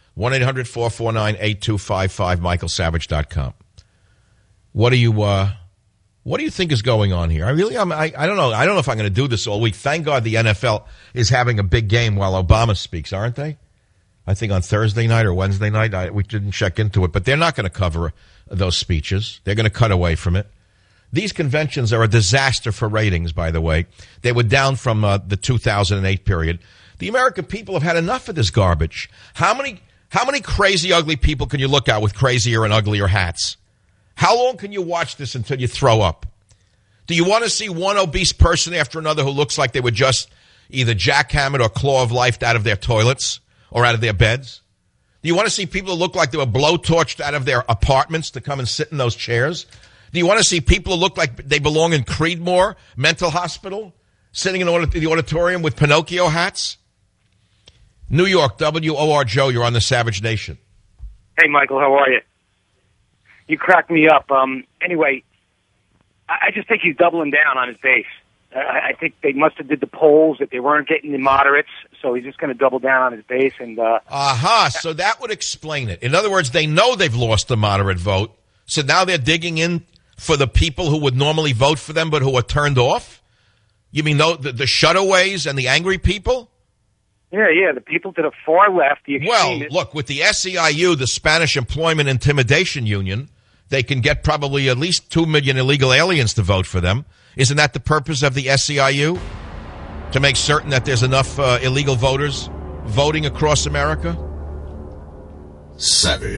Speaker 4: 1-800-449-8255, michaelsavage.com. What do you think is going on here? I don't know. I don't know if I'm going to do this all week. Thank God the NFL is having a big game while Obama speaks, aren't they? I think on Thursday night or Wednesday night. We didn't check into it, but they're not going to cover those speeches. They're going to cut away from it. These conventions are a disaster for ratings, by the way. They were down from the 2008 period. The American people have had enough of this garbage. How many crazy, ugly people can you look at with crazier and uglier hats? How long can you watch this until you throw up? Do you want to see one obese person after another who looks like they were just either jackhammered or claw of life out of their toilets or out of their beds? Do you want to see people who look like they were blowtorched out of their apartments to come and sit in those chairs? Do you want to see people who look like they belong in Creedmoor Mental Hospital, sitting in the auditorium with Pinocchio hats? New York, WOR Joe, you're on the Savage Nation.
Speaker 14: Hey, Michael, how are you? You cracked me up. Anyway, I just think he's doubling down on his base. I think they must have did the polls that they weren't getting the moderates, so he's just going to double down on his base. And
Speaker 4: so that would explain it. In other words, they know they've lost the moderate vote, so now they're digging in for the people who would normally vote for them but who are turned off? You mean the shutaways and the angry people?
Speaker 14: Yeah, the people to the far left, the
Speaker 4: Well,
Speaker 14: extremists.
Speaker 4: look, with the SEIU, the Spanish Employment Intimidation Union, they can get probably at least 2 million illegal aliens to vote for them. Isn't that the purpose of the SEIU? To make certain that there's enough illegal voters voting across America?
Speaker 1: Savage.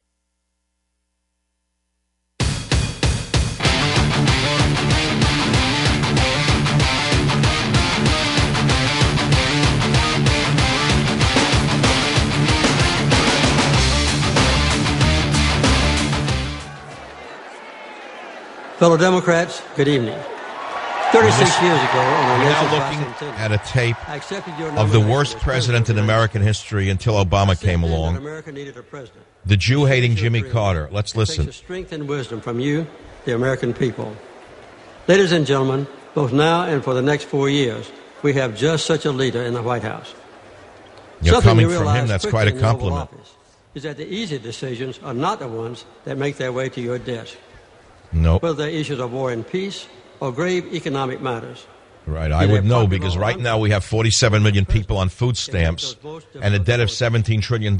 Speaker 15: Fellow Democrats, good evening. 36 years ago, on our
Speaker 4: We're
Speaker 15: nation's
Speaker 4: now looking
Speaker 15: bicentennial,
Speaker 4: at a tape
Speaker 15: I accepted your
Speaker 4: of the
Speaker 15: nomination
Speaker 4: worst
Speaker 15: as
Speaker 4: president in American history until Obama came
Speaker 15: that
Speaker 4: along,
Speaker 15: America needed a president.
Speaker 4: the Jew-hating Jimmy Carter. Let's
Speaker 15: It takes
Speaker 4: listen.
Speaker 15: the strength and wisdom from you, the American people. Ladies and gentlemen, both now and for the next 4 years, we have just such a leader in the White House.
Speaker 4: You're
Speaker 15: Something
Speaker 4: coming
Speaker 15: you
Speaker 4: from him,
Speaker 15: realize
Speaker 4: that's
Speaker 15: quickly
Speaker 4: quite a
Speaker 15: in the Oval
Speaker 4: compliment.
Speaker 15: Office is that the easy decisions are not the ones that make their way to your desk.
Speaker 4: Nope.
Speaker 15: Whether they're issues of war and peace or grave economic matters.
Speaker 4: Right, I would know because right now we have 47 million people on food stamps and a debt of $17 trillion.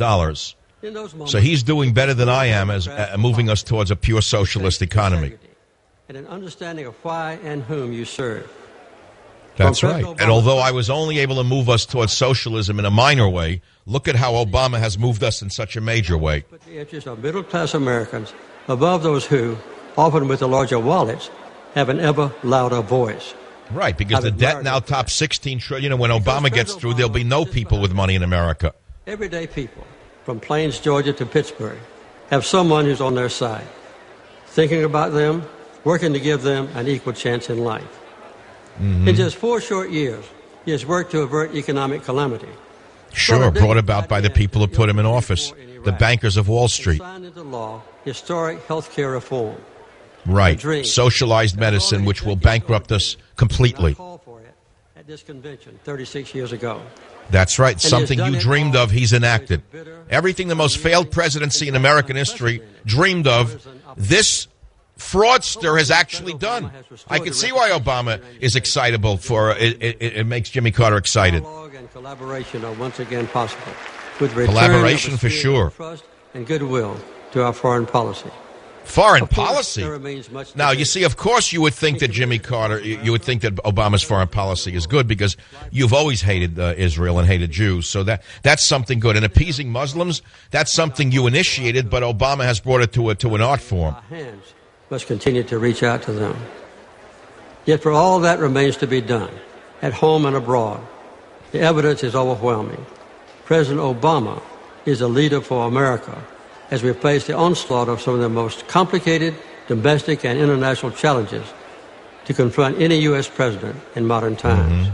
Speaker 4: So he's doing better than I am as moving us towards a pure socialist economy.
Speaker 15: And an understanding of why and whom you serve.
Speaker 4: That's right. And although I was only able to move us towards socialism in a minor way, look at how Obama has moved us in such a major way.
Speaker 15: Put the interests of middle-class Americans above those who, often with the larger wallets, have an ever louder voice.
Speaker 4: Right, because the debt now tops $16 trillion, and when Obama gets through, there'll be no people with money in America.
Speaker 15: Everyday people, from Plains, Georgia to Pittsburgh, have someone who's on their side, thinking about them, working to give them an equal chance in life.
Speaker 4: Mm-hmm.
Speaker 15: In just 4 short years, he has worked to avert economic calamity.
Speaker 4: Sure, brought about by the people who put him in office, the bankers of Wall Street.
Speaker 15: Signed into law historic health care reform.
Speaker 4: Right, socialized medicine, which will bankrupt us completely.
Speaker 15: At this convention 36 years ago.
Speaker 4: That's right,
Speaker 15: And he has
Speaker 4: something
Speaker 15: done
Speaker 4: you
Speaker 15: it
Speaker 4: dreamed of, he's enacted. Everything the most failed presidency in American history dreamed of, this fraudster has actually done. I can see why Obama is excitable for it makes Jimmy Carter excited.
Speaker 15: Dialogue and collaboration are once again possible. With return
Speaker 4: Collaboration
Speaker 15: of a
Speaker 4: for
Speaker 15: spirit
Speaker 4: sure.
Speaker 15: of trust and goodwill to our foreign policy.
Speaker 4: Foreign
Speaker 15: Of course,
Speaker 4: policy.
Speaker 15: there remains much
Speaker 4: Now, you see, of course, you would think that Jimmy Carter, you would think that Obama's foreign policy is good because you've always hated Israel and hated Jews. So that's something good. And appeasing Muslims, that's something you initiated, but Obama has brought it to an art form.
Speaker 15: Our hands must continue to reach out to them. Yet for all that remains to be done, at home and abroad, the evidence is overwhelming. President Obama is a leader for America as we face the onslaught of some of the most complicated domestic and international challenges to confront any U.S. president in modern times.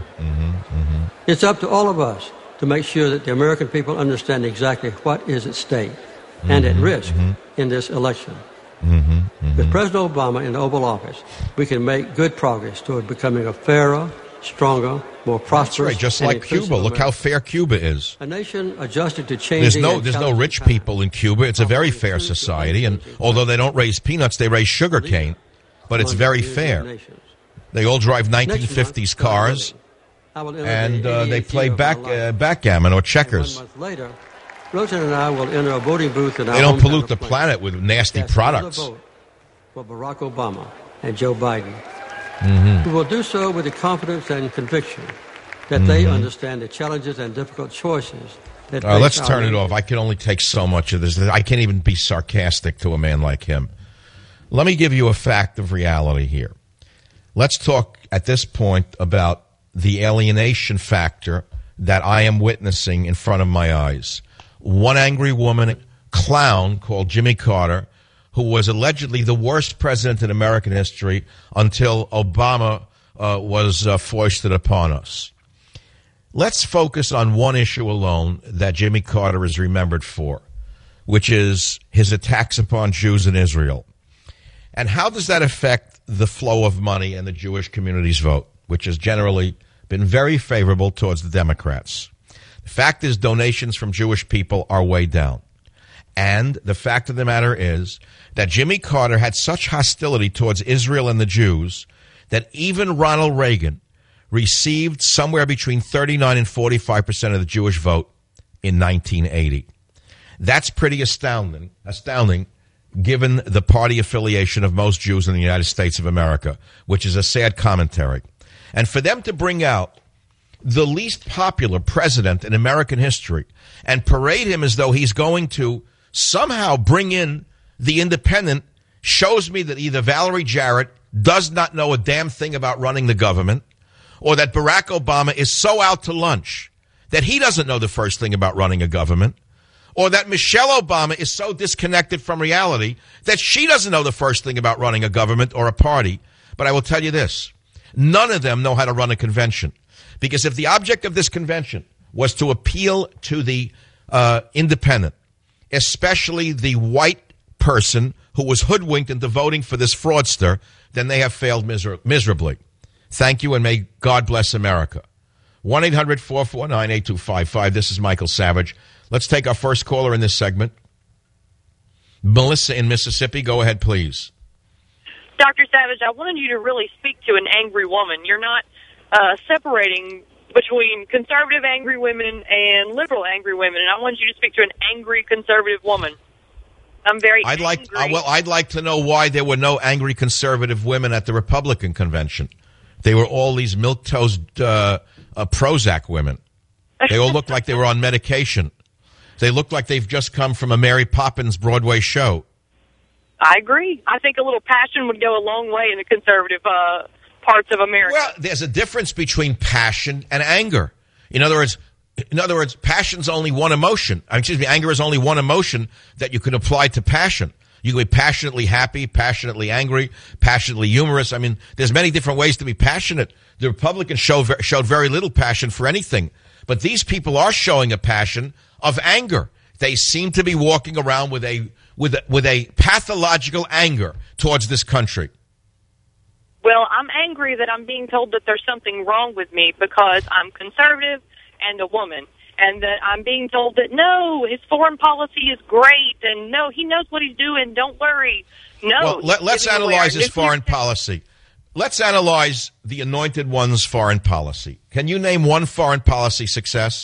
Speaker 15: It's up to all of us to make sure that the American people understand exactly what is at stake and at risk in this election. With President Obama in the Oval Office, we can make good progress toward becoming a fairer, stronger, more prosperous.
Speaker 4: That's right, just
Speaker 15: and
Speaker 4: like Cuba.
Speaker 15: inclusive
Speaker 4: Look how
Speaker 15: America.
Speaker 4: fair Cuba is.
Speaker 15: A nation adjusted to changing.
Speaker 4: There's no rich people in Cuba. It's a very fair society, and although they don't raise peanuts, they raise sugar cane. But it's very fair. They all drive 1950s cars, and they play backgammon or checkers.
Speaker 15: 1 month later, Rosen and I will enter a voting booth in our
Speaker 4: They don't
Speaker 15: hometown
Speaker 4: pollute
Speaker 15: of
Speaker 4: the
Speaker 15: Plains.
Speaker 4: planet with nasty
Speaker 15: Cast
Speaker 4: products.
Speaker 15: another vote for Barack Obama and Joe Biden.
Speaker 4: Mm-hmm.
Speaker 15: We will do so with the confidence and conviction that they understand the challenges and difficult choices that face
Speaker 4: Let's
Speaker 15: our
Speaker 4: turn it
Speaker 15: nation.
Speaker 4: off. I can only take so much of this. I can't even be sarcastic to a man like him. Let me give you a fact of reality here. Let's talk at this point about the alienation factor that I am witnessing in front of my eyes. One angry woman, clown called Jimmy Carter, who was allegedly the worst president in American history until Obama was foisted upon us. Let's focus on one issue alone that Jimmy Carter is remembered for, which is his attacks upon Jews in Israel. And how does that affect the flow of money and the Jewish community's vote, which has generally been very favorable towards the Democrats? The fact is, donations from Jewish people are way down. And the fact of the matter is that Jimmy Carter had such hostility towards Israel and the Jews that even Ronald Reagan received somewhere between 39 and 45% of the Jewish vote in 1980. That's pretty astounding, given the party affiliation of most Jews in the United States of America, which is a sad commentary. And for them to bring out the least popular president in American history and parade him as though he's going to somehow bring in the independent shows me that either Valerie Jarrett does not know a damn thing about running the government, or that Barack Obama is so out to lunch that he doesn't know the first thing about running a government, or that Michelle Obama is so disconnected from reality that she doesn't know the first thing about running a government or a party. But I will tell you this, none of them know how to run a convention. Because if the object of this convention was to appeal to the independent, especially the white person who was hoodwinked into voting for this fraudster, then they have failed miserably. Thank you, and may God bless America. 1-800-449-8255. This is Michael Savage. Let's take our first caller in this segment. Melissa in Mississippi, go ahead, please.
Speaker 16: Dr. Savage, I wanted you to really speak to an angry woman. You're not separating between conservative angry women and liberal angry women, and I wanted you to speak to an angry conservative woman. I'm very angry.
Speaker 4: I'd like to know why there were no angry conservative women at the Republican convention. They were all these milk-toast Prozac women. They all looked like they were on medication. They looked like they've just come from a Mary Poppins Broadway show.
Speaker 16: I agree. I think a little passion would go a long way in the conservative parts of America.
Speaker 4: Well, there's a difference between passion and anger. In other words, passion's only one emotion. Anger is only one emotion that you can apply to passion. You can be passionately happy, passionately angry, passionately humorous. I mean, there's many different ways to be passionate. The Republicans showed very little passion for anything. But these people are showing a passion of anger. They seem to be walking around with a pathological anger towards this country.
Speaker 16: Well, I'm angry that I'm being told that there's something wrong with me because I'm conservative and a woman, and that I'm being told that, no, his foreign policy is great, and no, he knows what he's doing, don't worry. No.
Speaker 4: Well, let's analyze his foreign policy. Let's analyze the anointed one's foreign policy. Can you name one foreign policy success?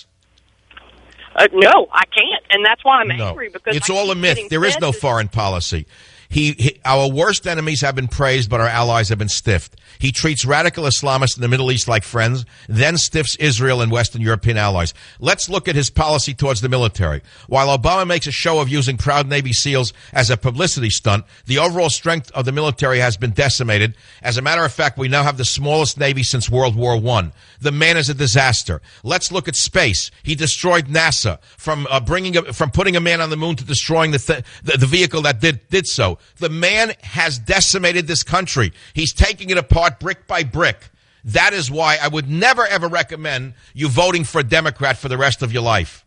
Speaker 16: No, I can't, and that's why I'm angry. Because
Speaker 4: it's all a myth. There is no foreign policy. Our worst enemies have been praised, but our allies have been stiffed. He treats radical Islamists in the Middle East like friends, then stiffs Israel and Western European allies. Let's look at his policy towards the military. While Obama makes a show of using proud Navy SEALs as a publicity stunt, the overall strength of the military has been decimated. As a matter of fact, we now have the smallest Navy since World War I. The man is a disaster. Let's look at space. He destroyed NASA from putting a man on the moon to destroying the vehicle that did so. The man has decimated this country. He's taking it apart brick by brick. That is why I would never, ever recommend you voting for a Democrat for the rest of your life.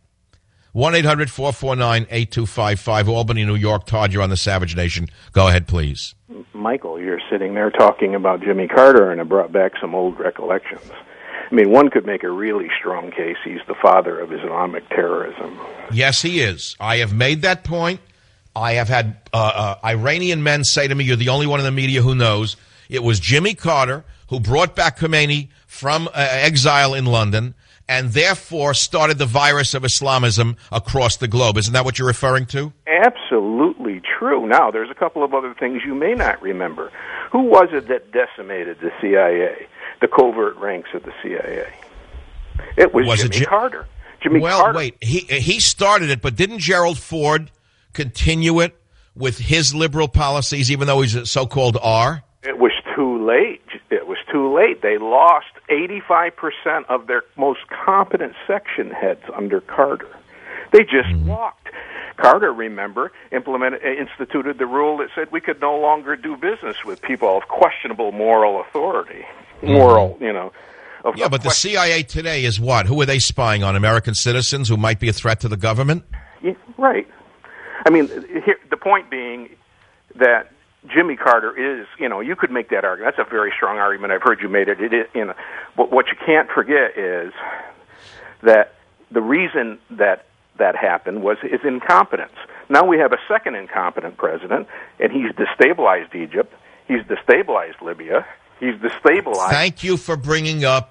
Speaker 4: 1-800-449-8255, Albany, New York. Todd, you're on the Savage Nation. Go ahead, please.
Speaker 17: Michael, you're sitting there talking about Jimmy Carter, and it brought back some old recollections. I mean, one could make a really strong case he's the father of Islamic terrorism.
Speaker 4: Yes, he is. I have made that point. I have had Iranian men say to me, you're the only one in the media who knows. It was Jimmy Carter who brought back Khomeini from exile in London and therefore started the virus of Islamism across the globe. Isn't that what you're referring to?
Speaker 17: Absolutely true. Now, there's a couple of other things you may not remember. Who was it that decimated the CIA, the covert ranks of the CIA? It was Jimmy Carter.
Speaker 4: Carter. Wait, he started it, but didn't Gerald Ford continue it with his liberal policies, even though he's a so-called R?
Speaker 17: It was too late. It was too late. They lost 85% of their most competent section heads under Carter. They just walked. Carter, remember, instituted the rule that said we could no longer do business with people of questionable moral authority. But
Speaker 4: the CIA today is what? Who are they spying on? American citizens who might be a threat to the government?
Speaker 17: Right. I mean, the point being that Jimmy Carter is, you could make that argument. That's a very strong argument. I've heard you made it. But what you can't forget is that the reason that happened was his incompetence. Now we have a second incompetent president, and he's destabilized Egypt. He's destabilized Libya. He's destabilized.
Speaker 4: Thank you for bringing up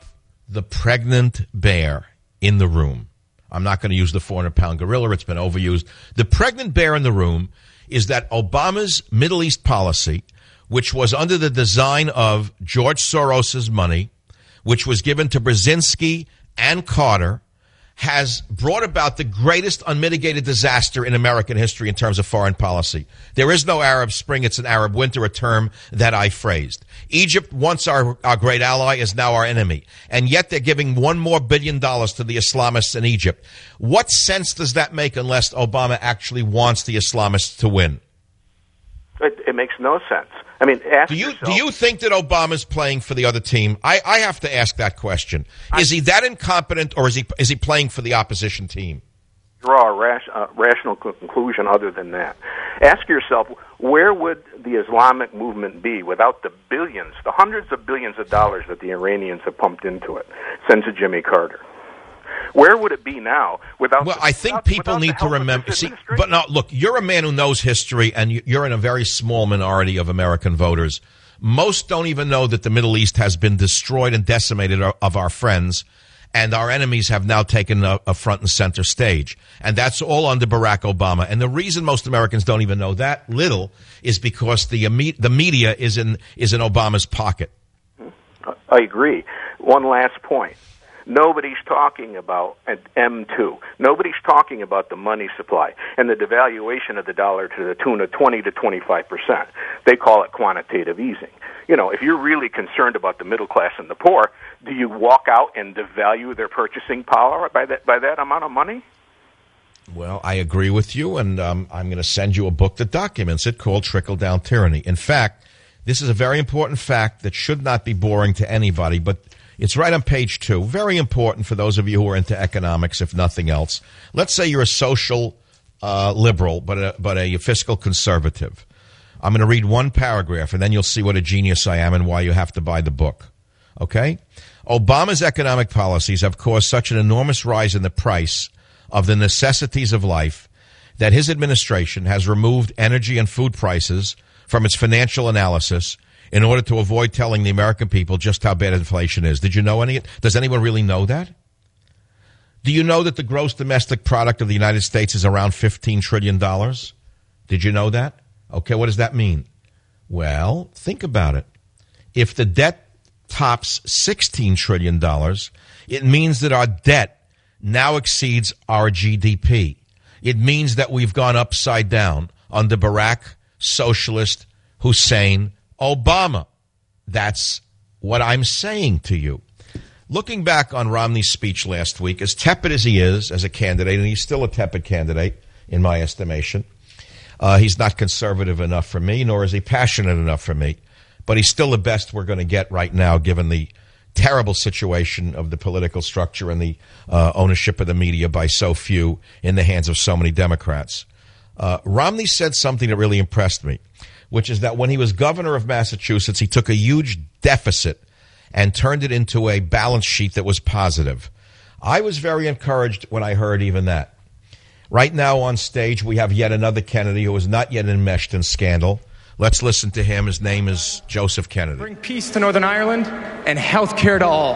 Speaker 4: the pregnant bear in the room. I'm not going to use the 400-pound gorilla. It's been overused. The pregnant bear in the room is that Obama's Middle East policy, which was under the design of George Soros's money, which was given to Brzezinski and Carter, has brought about the greatest unmitigated disaster in American history in terms of foreign policy. There is no Arab Spring. It's an Arab winter, a term that I phrased. Egypt, once our great ally, is now our enemy. And yet they're giving $1 more billion to the Islamists in Egypt. What sense does that make unless Obama actually wants the Islamists to win?
Speaker 17: It makes no sense. I mean,
Speaker 4: do you think that Obama's playing for the other team? I have to ask that question. Is he that incompetent, or is he playing for the opposition team?
Speaker 17: Draw a rational conclusion other than that. Ask yourself, where would the Islamic movement be without the billions, the hundreds of billions of dollars that the Iranians have pumped into it since Jimmy Carter? Where would it be now without?
Speaker 4: Well, I think people need to remember. See, but now, look, you're a man who knows history, and you're in a very small minority of American voters. Most don't even know that the Middle East has been destroyed and decimated of our friends, and our enemies have now taken a front and center stage. And that's all under Barack Obama. And the reason most Americans don't even know that little is because the media is in Obama's pocket.
Speaker 17: I agree. One last point. Nobody's talking about an M2. Nobody's talking about the money supply and the devaluation of the dollar to the tune of 20 to 25%. They call it quantitative easing. You know, if you're really concerned about the middle class and the poor, do you walk out and devalue their purchasing power by that amount of money?
Speaker 4: Well, I agree with you, and I'm going to send you a book that documents it called Trickle-Down Tyranny. In fact, this is a very important fact that should not be boring to anybody, but it's right on page 2. Very important for those of you who are into economics, if nothing else. Let's say you're a social liberal, but a fiscal conservative. I'm going to read one paragraph, and then you'll see what a genius I am and why you have to buy the book. Okay? Obama's economic policies have caused such an enormous rise in the price of the necessities of life that his administration has removed energy and food prices from its financial analysis in order to avoid telling the American people just how bad inflation is. Did you know any? Does anyone really know that? Do you know that the gross domestic product of the United States is around $15 trillion? Did you know that? Okay, what does that mean? Well, think about it. If the debt tops $16 trillion, it means that our debt now exceeds our GDP. It means that we've gone upside down under Barack, Socialist, Hussein, Obama. That's what I'm saying to you. Looking back on Romney's speech last week, as tepid as he is as a candidate, and he's still a tepid candidate in my estimation, he's not conservative enough for me, nor is he passionate enough for me, but he's still the best we're going to get right now given the terrible situation of the political structure and the ownership of the media by so few in the hands of so many Democrats. Romney said something that really impressed me, which is that when he was governor of Massachusetts, he took a huge deficit and turned it into a balance sheet that was positive. I was very encouraged when I heard even that. Right now on stage, we have yet another Kennedy who is not yet enmeshed in scandal. Let's listen to him. His name is Joseph Kennedy.
Speaker 18: Bring peace to Northern Ireland and health care to all.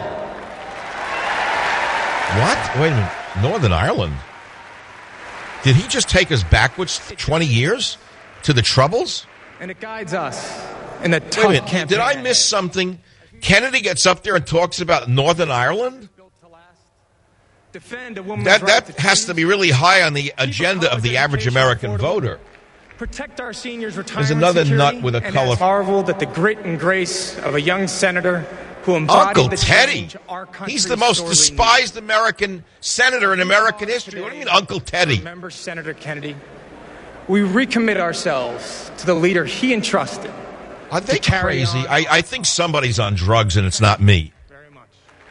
Speaker 4: What? Wait a minute. Northern Ireland? Did he just take us backwards 20 years to the Troubles?
Speaker 18: And it guides us in the tough campaign.
Speaker 4: Did I miss something? Kennedy gets up there and talks about Northern Ireland?
Speaker 18: Defend a woman's
Speaker 4: that has to be really high on the agenda of the average American voter.
Speaker 18: Protect our seniors' retirement.
Speaker 4: There's another
Speaker 18: security,
Speaker 4: nut with a
Speaker 18: and
Speaker 4: color.
Speaker 18: Marveled at the grit and grace of a young senator who embodied
Speaker 4: Uncle
Speaker 18: the
Speaker 4: Teddy.
Speaker 18: change our country
Speaker 4: He's the most
Speaker 18: sorely
Speaker 4: despised American senator in American history. What do you mean, Uncle Teddy?
Speaker 18: Remember Senator Kennedy. We recommit ourselves to the leader he entrusted.
Speaker 4: Are they crazy? I think somebody's on drugs and it's not me.
Speaker 18: Very much.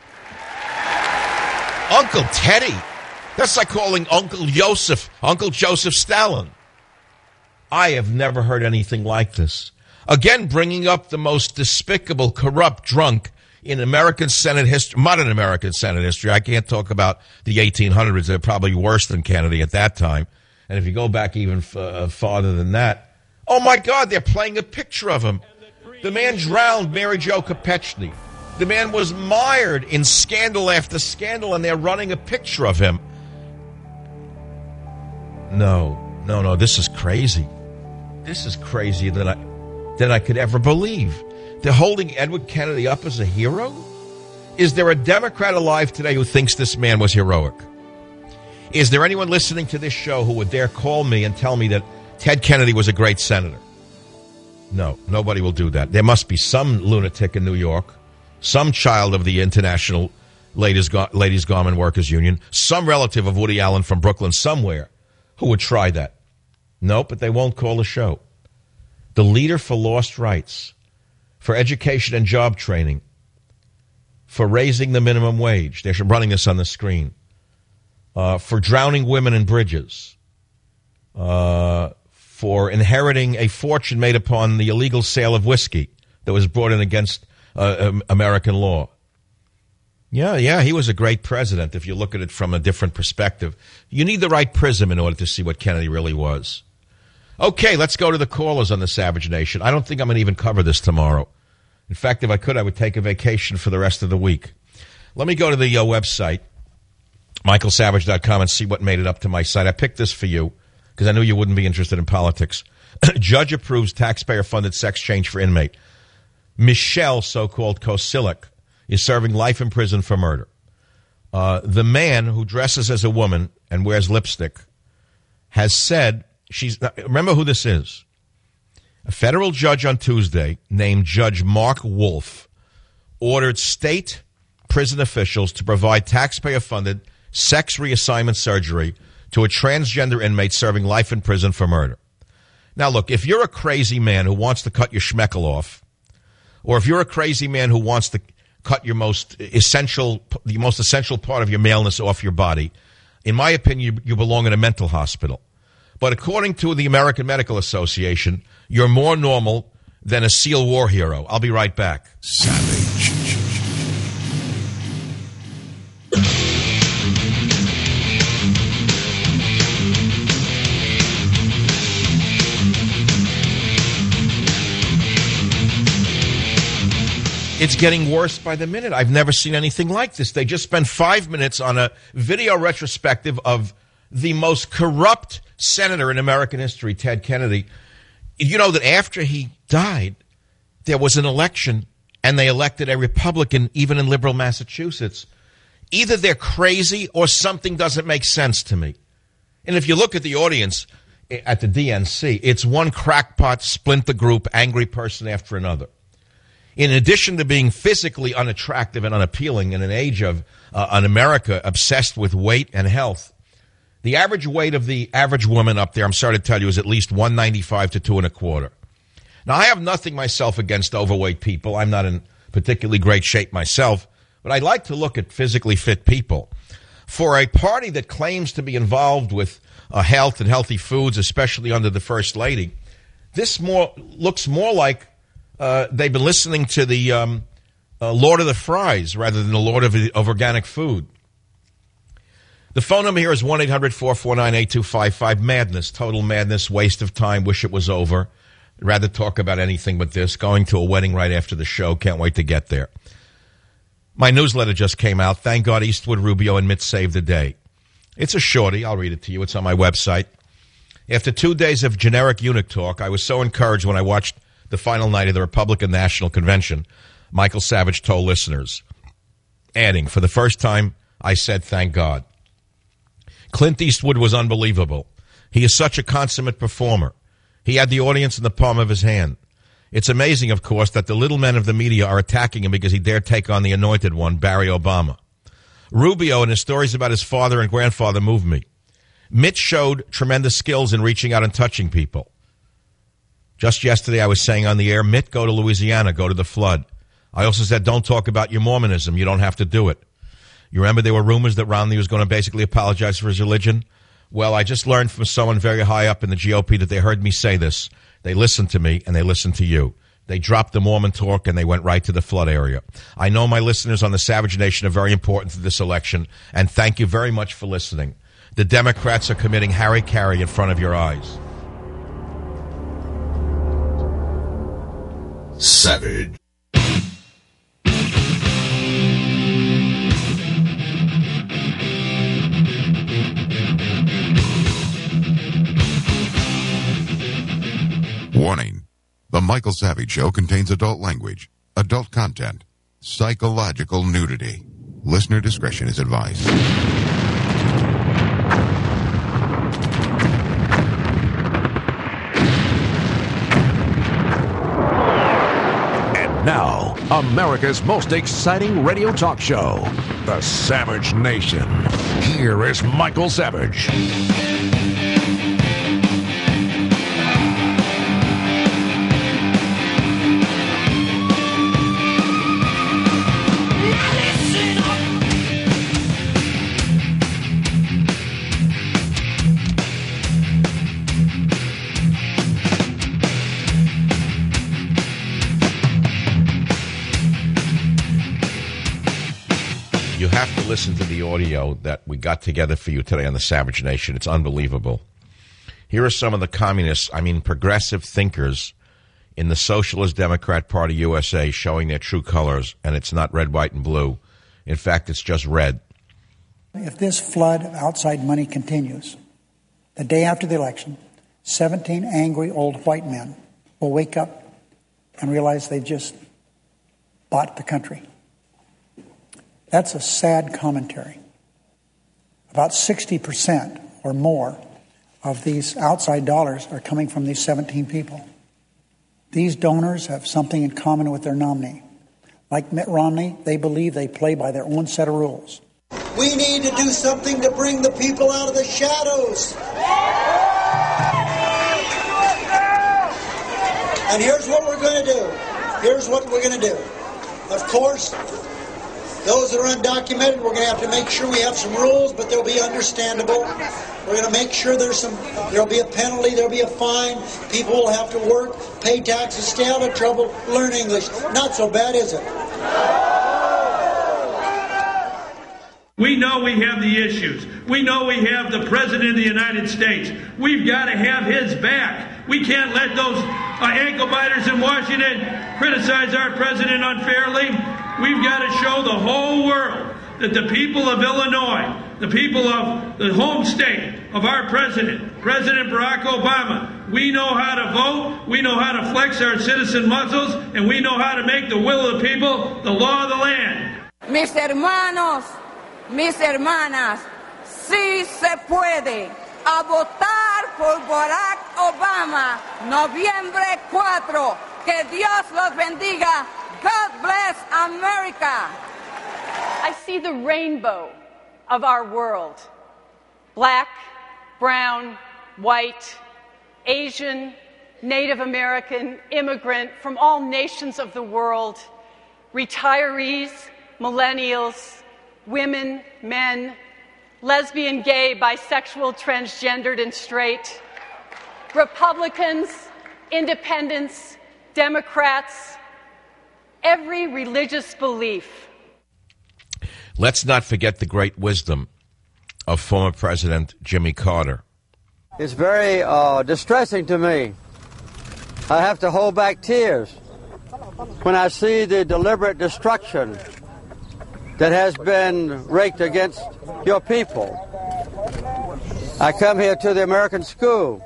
Speaker 4: Uncle Teddy. That's like calling Uncle Joseph Stalin. I have never heard anything like this. Again, bringing up the most despicable, corrupt drunk in American Senate history, modern American Senate history. I can't talk about the 1800s. They're probably worse than Kennedy at that time. And if you go back even farther than that, oh, my God, they're playing a picture of him. The man drowned Mary Jo Kopechne. The man was mired in scandal after scandal, and they're running a picture of him. No, this is crazy. This is crazier than I could ever believe. They're holding Edward Kennedy up as a hero? Is there a Democrat alive today who thinks this man was heroic? Is there anyone listening to this show who would dare call me and tell me that Ted Kennedy was a great senator? No, nobody will do that. There must be some lunatic in New York, some child of the International Ladies Garment Workers Union, some relative of Woody Allen from Brooklyn somewhere who would try that. Nope, but they won't call the show. The leader for lost rights, for education and job training, for raising the minimum wage. They're running this on the screen. For drowning women in bridges. For inheriting a fortune made upon the illegal sale of whiskey that was brought in against American law. Yeah, he was a great president if you look at it from a different perspective. You need the right prism in order to see what Kennedy really was. Okay, let's go to the callers on the Savage Nation. I don't think I'm going to even cover this tomorrow. In fact, if I could, I would take a vacation for the rest of the week. Let me go to the website, michaelsavage.com, and see what made it up to my site. I picked this for you because I knew you wouldn't be interested in politics. Judge approves taxpayer-funded sex change for inmate. Michelle, so-called Kosilik, is serving life in prison for murder. The man who dresses as a woman and wears lipstick has said remember who this is. A federal judge on Tuesday named Judge Mark Wolf ordered state prison officials to provide taxpayer-funded sex reassignment surgery to a transgender inmate serving life in prison for murder. Now, look, if you're a crazy man who wants to cut your schmeckel off, or if you're a crazy man who wants to cut the most essential part of your maleness off your body, in my opinion, you belong in a mental hospital. But according to the American Medical Association, you're more normal than a SEAL war hero. I'll be right back.
Speaker 1: Savage.
Speaker 4: It's getting worse by the minute. I've never seen anything like this. They just spent 5 minutes on a video retrospective of the most corrupt senator in American history, Ted Kennedy. You know that after he died, there was an election, and they elected a Republican, even in liberal Massachusetts. Either they're crazy or something doesn't make sense to me. And if you look at the audience at the DNC, it's one crackpot, splinter group, angry person after another. In addition to being physically unattractive and unappealing in an age of an America obsessed with weight and health, the average weight of the average woman up there, I'm sorry to tell you, is at least 195 to 2.25. Now, I have nothing myself against overweight people. I'm not in particularly great shape myself, but I like to look at physically fit people. For a party that claims to be involved with health and healthy foods, especially under the First Lady, this looks more like they've been listening to the Lord of the Fries rather than the Lord of organic food. The phone number here is 1-800-449-8255. Madness, total madness, waste of time, wish it was over. I'd rather talk about anything but this. Going to a wedding right after the show. Can't wait to get there. My newsletter just came out. Thank God Eastwood, Rubio, and Mitt saved the day. It's a shorty. I'll read it to you. It's on my website. After 2 days of generic eunuch talk, I was so encouraged when I watched the final night of the Republican National Convention. Michael Savage told listeners, adding, for the first time, I said, thank God. Clint Eastwood was unbelievable. He is such a consummate performer. He had the audience in the palm of his hand. It's amazing, of course, that the little men of the media are attacking him because he dared take on the anointed one, Barry Obama. Rubio and his stories about his father and grandfather moved me. Mitt showed tremendous skills in reaching out and touching people. Just yesterday I was saying on the air, Mitt, go to Louisiana, go to the flood. I also said, don't talk about your Mormonism. You don't have to do it. You remember there were rumors that Romney was going to basically apologize for his religion? Well, I just learned from someone very high up in the GOP that they heard me say this. They listened to me, and they listened to you. They dropped the Mormon talk, and they went right to the flood area. I know my listeners on the Savage Nation are very important to this election, and thank you very much for listening. The Democrats are committing hara-kiri in front of your eyes.
Speaker 1: Savage. Michael Savage Show contains adult language, adult content, psychological nudity. Listener discretion is advised.
Speaker 2: And now, America's most exciting radio talk show, The Savage Nation. Here is Michael Savage.
Speaker 4: You have to listen to the audio that we got together for you today on the Savage Nation. It's unbelievable. Here are some of the communists, progressive thinkers in the Socialist Democrat Party USA showing their true colors, and it's not red, white, and blue. In fact, it's just red.
Speaker 3: If this flood of outside money continues, the day after the election, 17 angry old white men will wake up and realize they've just bought the country. That's a sad commentary. About 60% or more of these outside dollars are coming from these 17 people. These donors have something in common with their nominee. Like Mitt Romney, they believe they play by their own set of rules.
Speaker 19: We need to do something to bring the people out of the shadows. And here's what we're going to do. Here's what we're going to do. Of course, those that are undocumented, we're going to have to make sure we have some rules, but they'll be understandable. We're going to make sure there'll be a penalty, there'll be a fine. People will have to work, pay taxes, stay out of trouble, learn English. Not so bad, is it?
Speaker 20: We know we have the issues. We know we have the President of the United States. We've got to have his back. We can't let those ankle biters in Washington criticize our president unfairly. We've got to show the whole world that the people of Illinois, the people of the home state of our president, President Barack Obama, we know how to vote, we know how to flex our citizen muscles, and we know how to make the will of the people the law of the land.
Speaker 21: Mis hermanos, mis hermanas, sí se puede. A votar por Barack Obama, noviembre 4. Que Dios los bendiga. God bless America.
Speaker 22: I see the rainbow of our world. Black, brown, white, Asian, Native American, immigrant from all nations of the world, retirees, millennials, women, men, lesbian, gay, bisexual, transgendered, and straight, Republicans, independents, Democrats, every religious belief.
Speaker 4: Let's not forget the great wisdom of former President Jimmy Carter.
Speaker 15: It's very distressing to me. I have to hold back tears when I see the deliberate destruction that has been wreaked against your people. I come here to the American school,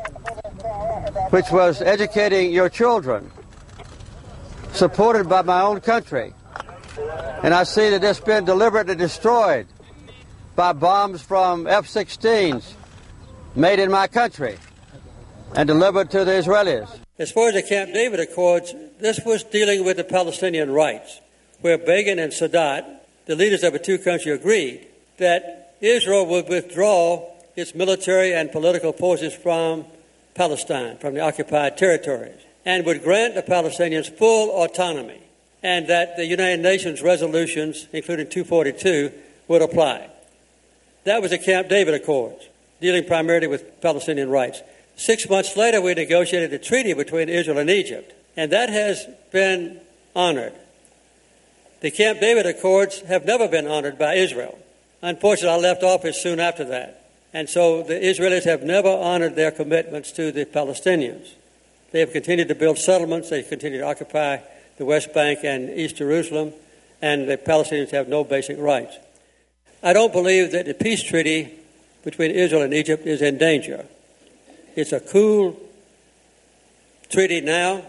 Speaker 15: which was educating your children, supported by my own country. And I see that it's been deliberately destroyed by bombs from F-16s made in my country and delivered to the Israelis.
Speaker 23: As far as the Camp David Accords, this was dealing with the Palestinian rights, where Begin and Sadat, the leaders of the two countries, agreed that Israel would withdraw its military and political forces from Palestine, from the occupied territories, and would grant the Palestinians full autonomy, and that the United Nations resolutions, including 242, would apply. That was the Camp David Accords, dealing primarily with Palestinian rights. 6 months later, we negotiated a treaty between Israel and Egypt, and that has been honored. The Camp David Accords have never been honored by Israel. Unfortunately, I left office soon after that, and so the Israelis have never honored their commitments to the Palestinians. They have continued to build settlements, they continue to occupy the West Bank and East Jerusalem, and the Palestinians have no basic rights. I don't believe that the peace treaty between Israel and Egypt is in danger. It's a cool treaty now,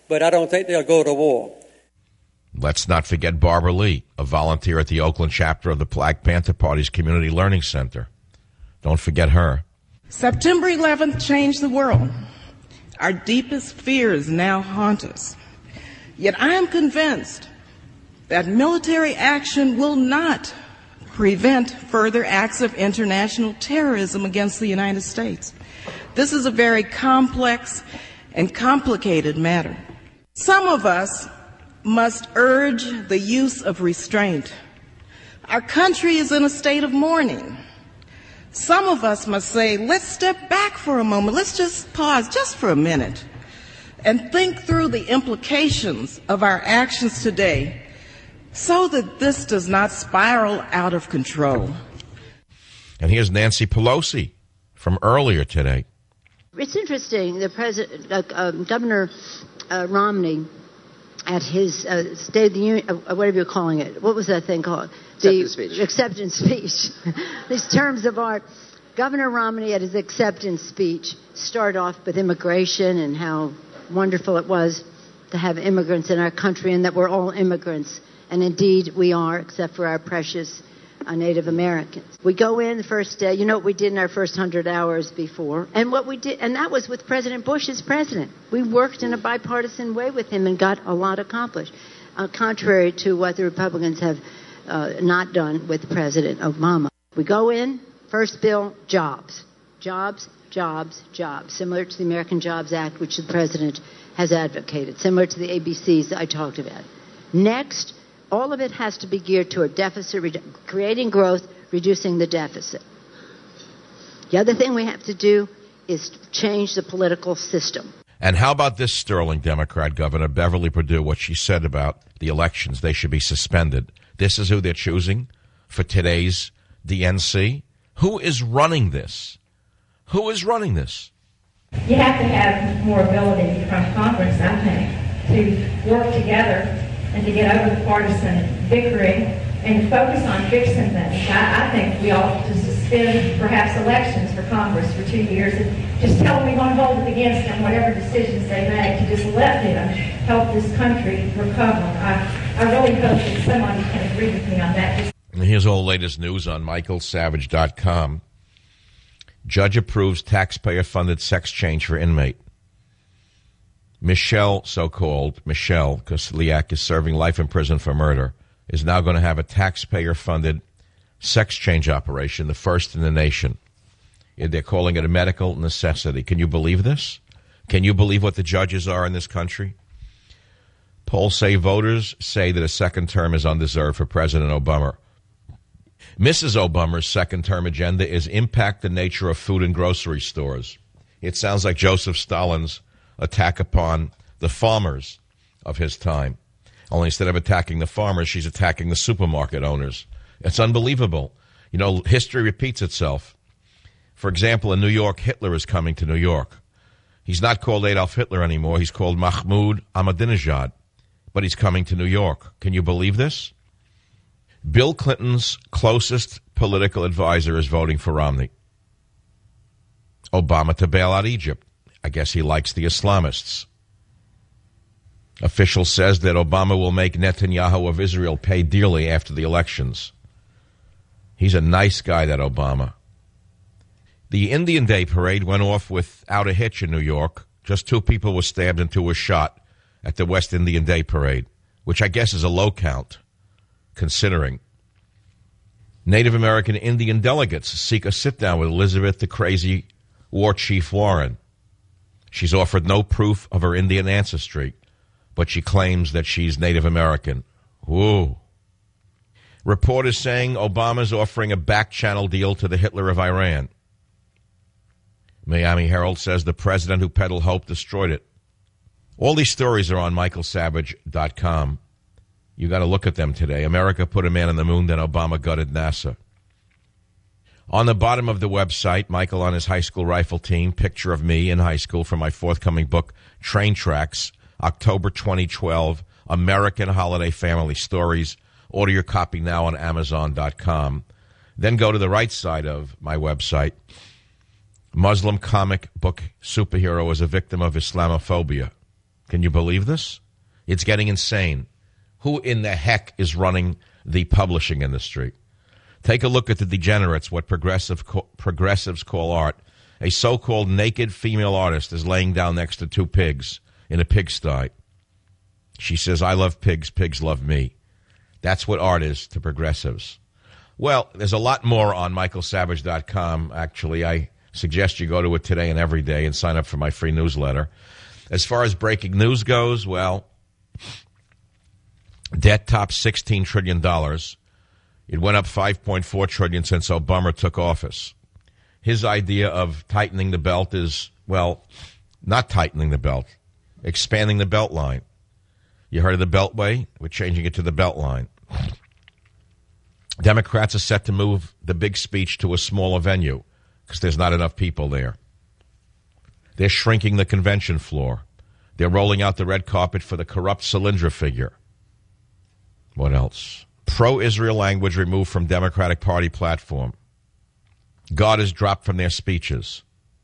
Speaker 23: but I don't think they'll go to war.
Speaker 4: Let's not forget Barbara Lee, a volunteer at the Oakland chapter of the Black Panther Party's Community Learning Center. Don't forget her.
Speaker 5: September 11th changed the world. Our deepest fears now haunt us. Yet I am convinced that military action will not prevent further acts of international terrorism against the United States. This is a very complex and complicated matter. Some of us must urge the use of restraint. Our country is in a state of mourning. Some of us must say, let's step back for a moment. Let's just pause just for a minute and think through the implications of our actions today so that this does not spiral out of control.
Speaker 4: And here's Nancy Pelosi from earlier today.
Speaker 6: It's interesting, Governor Romney, at his State of the Union, whatever you're calling it, what was that thing called? Acceptance speech. These terms of art. Governor Romney at his acceptance speech started off with immigration and how wonderful it was to have immigrants in our country and that we're all immigrants. And indeed we are, except for our precious Native Americans. We go in the first day, you know what we did in our first 100 hours before, and what we did, and that was with President Bush as president. We worked in a bipartisan way with him and got a lot accomplished, contrary to what the Republicans have not done with President Obama. We go in, first bill, jobs. Jobs, jobs, jobs, similar to the American Jobs Act, which the president has advocated, similar to the ABCs that I talked about. Next, all of it has to be geared toward deficit, creating growth, reducing the deficit. The other thing we have to do is change the political system.
Speaker 4: And how about this sterling Democrat governor, Beverly Perdue, what she said about the elections? They should be suspended. This is who they're choosing for today's DNC. Who is running this? Who is running this?
Speaker 7: You have to have more ability from Congress, I think, to work together and to get over the partisan bickering and focus on fixing things. I think we ought to suspend perhaps elections for Congress for 2 years and just tell them we want to hold it against them, whatever decisions they make, to just let them help this country recover. I really hope that somebody can agree with me on that.
Speaker 4: And here's all the latest news on michaelsavage.com. Judge approves taxpayer-funded sex change for inmate. Michelle, so-called Michelle Kosliak, is serving life in prison for murder, is now going to have a taxpayer-funded sex change operation, the first in the nation. They're calling it a medical necessity. Can you believe this? Can you believe what the judges are in this country? Polls say voters say that a second term is undeserved for President Obama. Mrs. Obama's second-term agenda is impact the nature of food and grocery stores. It sounds like Joseph Stalin's attack upon the farmers of his time. Only instead of attacking the farmers, she's attacking the supermarket owners. It's unbelievable. You know, history repeats itself. For example, in New York, Hitler is coming to New York. He's not called Adolf Hitler anymore. He's called Mahmoud Ahmadinejad. But he's coming to New York. Can you believe this? Bill Clinton's closest political advisor is voting for Romney. Obama to bail out Egypt. I guess he likes the Islamists. Official says that Obama will make Netanyahu of Israel pay dearly after the elections. He's a nice guy, that Obama. The Indian Day parade went off without a hitch in New York. Just 2 people were stabbed and 2 were shot at the West Indian Day parade, which I guess is a low count, considering. Native American Indian delegates seek a sit-down with Elizabeth the Crazy War Chief Warren. She's offered no proof of her Indian ancestry, but she claims that she's Native American. Whoa. Reporters saying Obama's offering a back-channel deal to the Hitler of Iran. Miami Herald says the president who peddled hope destroyed it. All these stories are on michaelsavage.com. You got to look at them today. America put a man on the moon, then Obama gutted NASA. On the bottom of the website, Michael on his high school rifle team, picture of me in high school from my forthcoming book, Train Tracks, October 2012, American Holiday Family Stories. Order your copy now on Amazon.com. Then go to the right side of my website. Muslim comic book superhero is a victim of Islamophobia. Can you believe this? It's getting insane. Who in the heck is running the publishing industry? Take a look at the degenerates, what progressives call art. A so-called naked female artist is laying down next to two pigs in a pigsty. She says, I love pigs, pigs love me. That's what art is to progressives. Well, there's a lot more on michaelsavage.com. Actually, I suggest you go to it today and every day and sign up for my free newsletter. As far as breaking news goes, well, debt tops $16 trillion. It went up $5.4 trillion since Obama took office. His idea of tightening the belt is, well, not tightening the belt, expanding the belt line. You heard of the Beltway? We're changing it to the belt line. Democrats are set to move the big speech to a smaller venue because there's not enough people there. They're shrinking the convention floor. They're rolling out the red carpet for the corrupt Solyndra figure. What else? Pro-Israel language removed from Democratic Party platform. God is dropped from their speeches.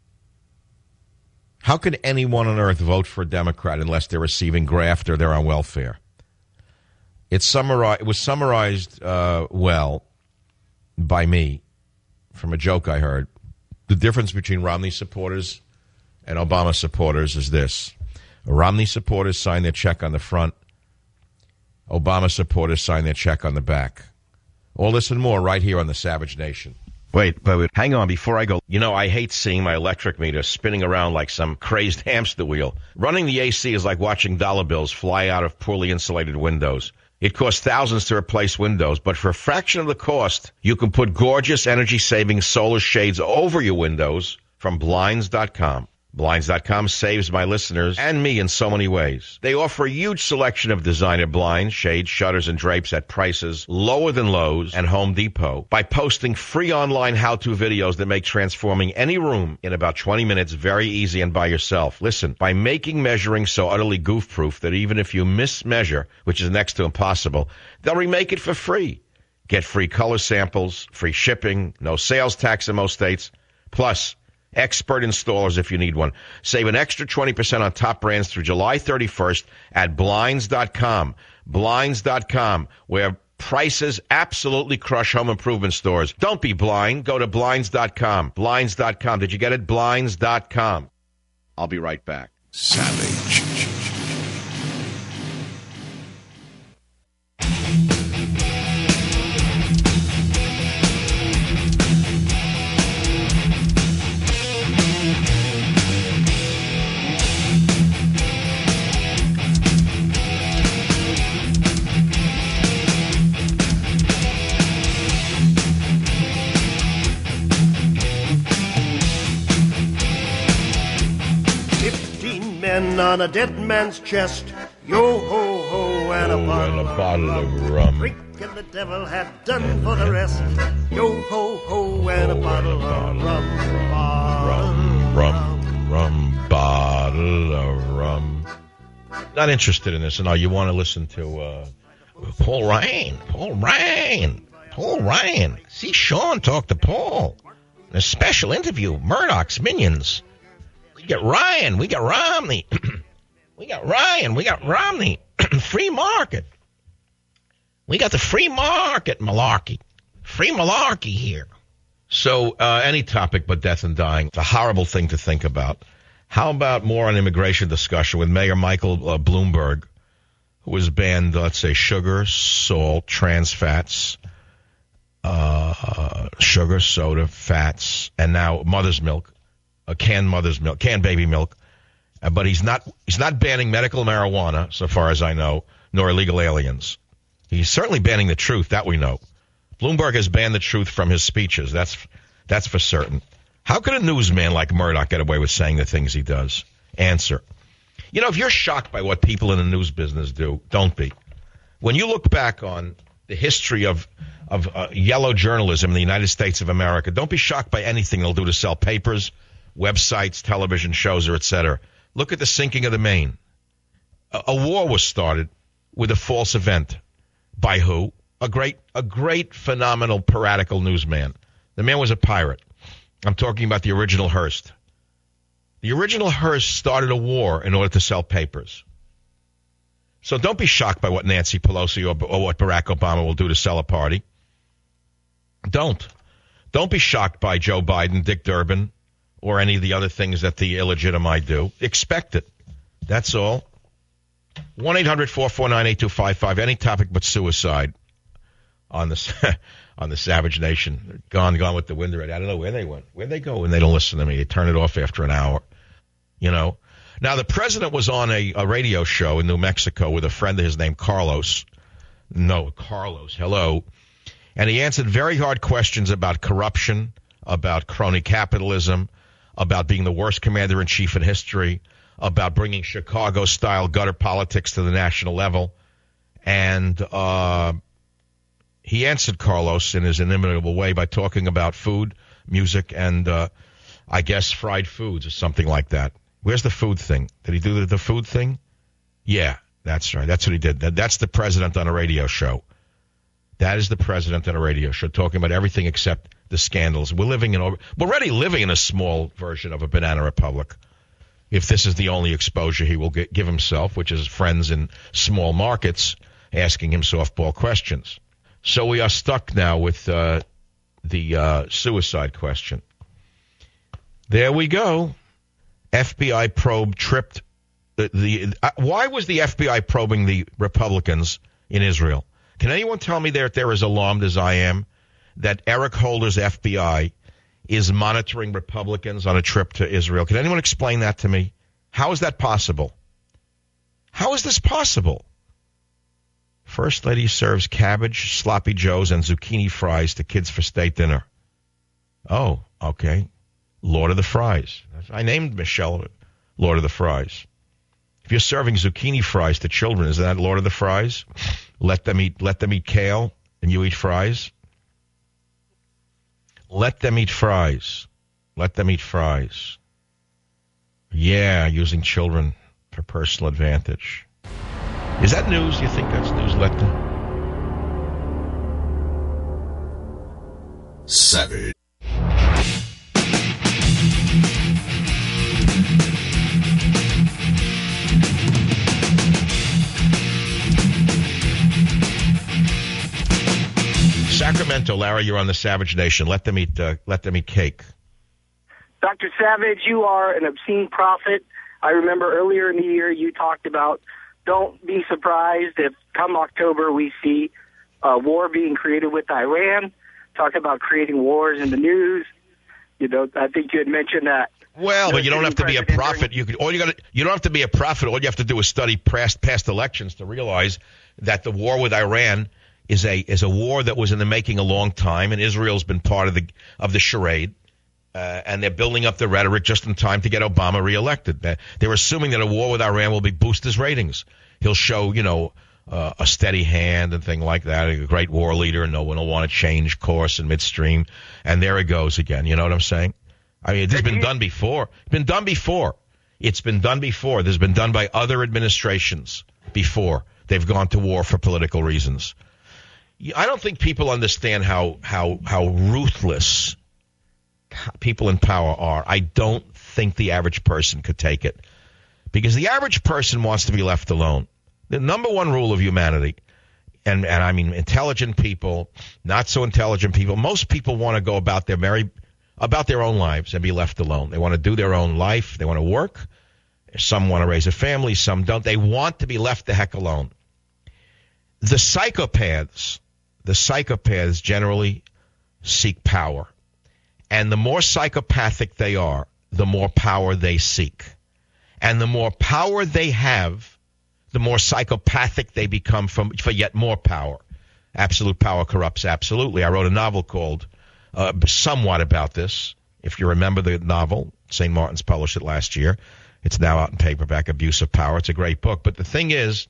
Speaker 4: How can anyone on earth vote for a Democrat unless they're receiving graft or they're on welfare? It was summarized well by me from a joke I heard. The difference between Romney supporters and Obama supporters is this. Romney supporters sign their check on the front. Obama supporters sign their check on the back. All this and more right here on the Savage Nation. Wait, hang on before I go. You know, I hate seeing my electric meter spinning around like some crazed hamster wheel. Running the AC is like watching dollar bills fly out of poorly insulated windows. It costs thousands to replace windows, but for a fraction of the cost, you can put gorgeous energy-saving solar shades over your windows from Blinds.com. Blinds.com saves my listeners and me in so many ways. They offer a huge selection of designer blinds, shades, shutters, and drapes at prices lower than Lowe's and Home Depot by posting free online how-to videos that make transforming any room in about 20 minutes very easy and by yourself. Listen, by making measuring so utterly goof-proof that even if you mismeasure, which is next to impossible, they'll remake it for free. Get free color samples, free shipping, no sales tax in most states, plus expert installers if you need one. Save an extra 20% on top brands through July 31st at Blinds.com. Blinds.com, where prices absolutely crush home improvement stores. Don't be blind. Go to Blinds.com. Blinds.com. Did you get it? Blinds.com. I'll be right back.
Speaker 1: Savage.
Speaker 8: On a dead man's chest, yo ho ho, and a bottle of rum. Drink and the devil had done for the rest. Yo ho ho, and a bottle of rum.
Speaker 4: Bottle of rum. Not interested in this, and you want to listen to Paul Ryan. See Sean talk to Paul. A special interview, Murdoch's Minions. We got Ryan. We got Romney. We got Ryan. We got Romney. Free market. We got the free market malarkey. Free malarkey here. So any topic but death and dying. It's a horrible thing to think about. How about more on immigration discussion with Mayor Michael Bloomberg, who has banned, let's say, sugar, salt, trans fats, sugar, soda, fats, and now mother's milk. Canned mother's milk, canned baby milk, but he's not banning medical marijuana, so far as I know, nor illegal aliens. He's certainly banning the truth, that we know. Bloomberg has banned the truth from his speeches. That's for certain. How could a newsman like Murdoch get away with saying the things he does? Answer. You know, if you're shocked by what people in the news business do, don't be. When you look back on the history of yellow journalism in the United States of America, don't be shocked by anything they'll do to sell papers, websites, television shows, or etc. Look at the sinking of the Maine. A war was started with a false event. By who? A great, phenomenal, piratical newsman. The man was a pirate. I'm talking about the original Hearst. The original Hearst started a war in order to sell papers. So don't be shocked by what Nancy Pelosi or what Barack Obama will do to sell a party. Don't be shocked by Joe Biden, Dick Durbin, or any of the other things that the illegitimate do. Expect it. That's all. 1-800-449-8255. Any topic but suicide on the on the Savage Nation. Gone with the wind already. I don't know where they went. Where'd they go when they don't listen to me? They turn it off after an hour. You know. Now, the president was on a radio show in New Mexico with a friend of his named Carlos. No, Carlos. Hello. And he answered very hard questions about corruption, about crony capitalism, about being the worst commander-in-chief in history, about bringing Chicago-style gutter politics to the national level. And he answered Carlos in his inimitable way by talking about food, music, and I guess fried foods or something like that. Where's the food thing? Did he do the food thing? Yeah, that's right. That's what he did. That's the president on a radio show. That is the president on a radio show talking about everything except the scandals. We're already living in a small version of a banana republic. If this is the only exposure he will give himself, which is friends in small markets asking him softball questions. So we are stuck now with the suicide question. There we go. FBI probe tripped why was the FBI probing the Republicans in Israel? Can anyone tell me they're as alarmed as I am that Eric Holder's FBI is monitoring Republicans on a trip to Israel? Can anyone explain that to me? How is that possible? How is this possible? First Lady serves cabbage, sloppy joes, and zucchini fries to kids for state dinner. Oh, okay. Lord of the Fries. I named Michelle Lord of the Fries. If you're serving zucchini fries to children, isn't that Lord of the Fries? Let them eat kale and you eat fries. Let them eat fries. Let them eat fries. Yeah, using children for personal advantage. Is that news? You think that's news? Let them.
Speaker 1: Savage.
Speaker 4: Sacramento, Larry, you're on the Savage Nation. Let them eat cake.
Speaker 12: Dr. Savage, you are an obscene prophet. I remember earlier in the year you talked about don't be surprised if come October we see a war being created with Iran. Talk about creating wars in the news. You know, I think you had mentioned that.
Speaker 4: Well, but you don't have to be a prophet. You don't have to be a prophet. All you have to do is study past elections to realize that the war with Iran is a war that was in the making a long time, and Israel's been part of the charade, and they're building up the rhetoric just in time to get Obama reelected. They're assuming that a war with Iran will boost his ratings. He'll show, a steady hand and thing like that, a great war leader, and no one will want to change course in midstream. And there it goes again. You know what I'm saying? I mean, it's been done before. It's been done before. It's been done before. This has been done by other administrations before. They've gone to war for political reasons. I don't think people understand how ruthless people in power are. I don't think the average person could take it, because the average person wants to be left alone. The number one rule of humanity, and I mean intelligent people, not so intelligent people, most people want to go about their own lives and be left alone. They want to do their own life. They want to work. Some want to raise a family. Some don't. They want to be left the heck alone. The psychopaths generally seek power. And the more psychopathic they are, the more power they seek. And the more power they have, the more psychopathic they become for yet more power. Absolute power corrupts absolutely. I wrote a novel called somewhat about this. If you remember the novel, St. Martin's published it last year. It's now out in paperback, Abuse of Power. It's a great book. But the thing is,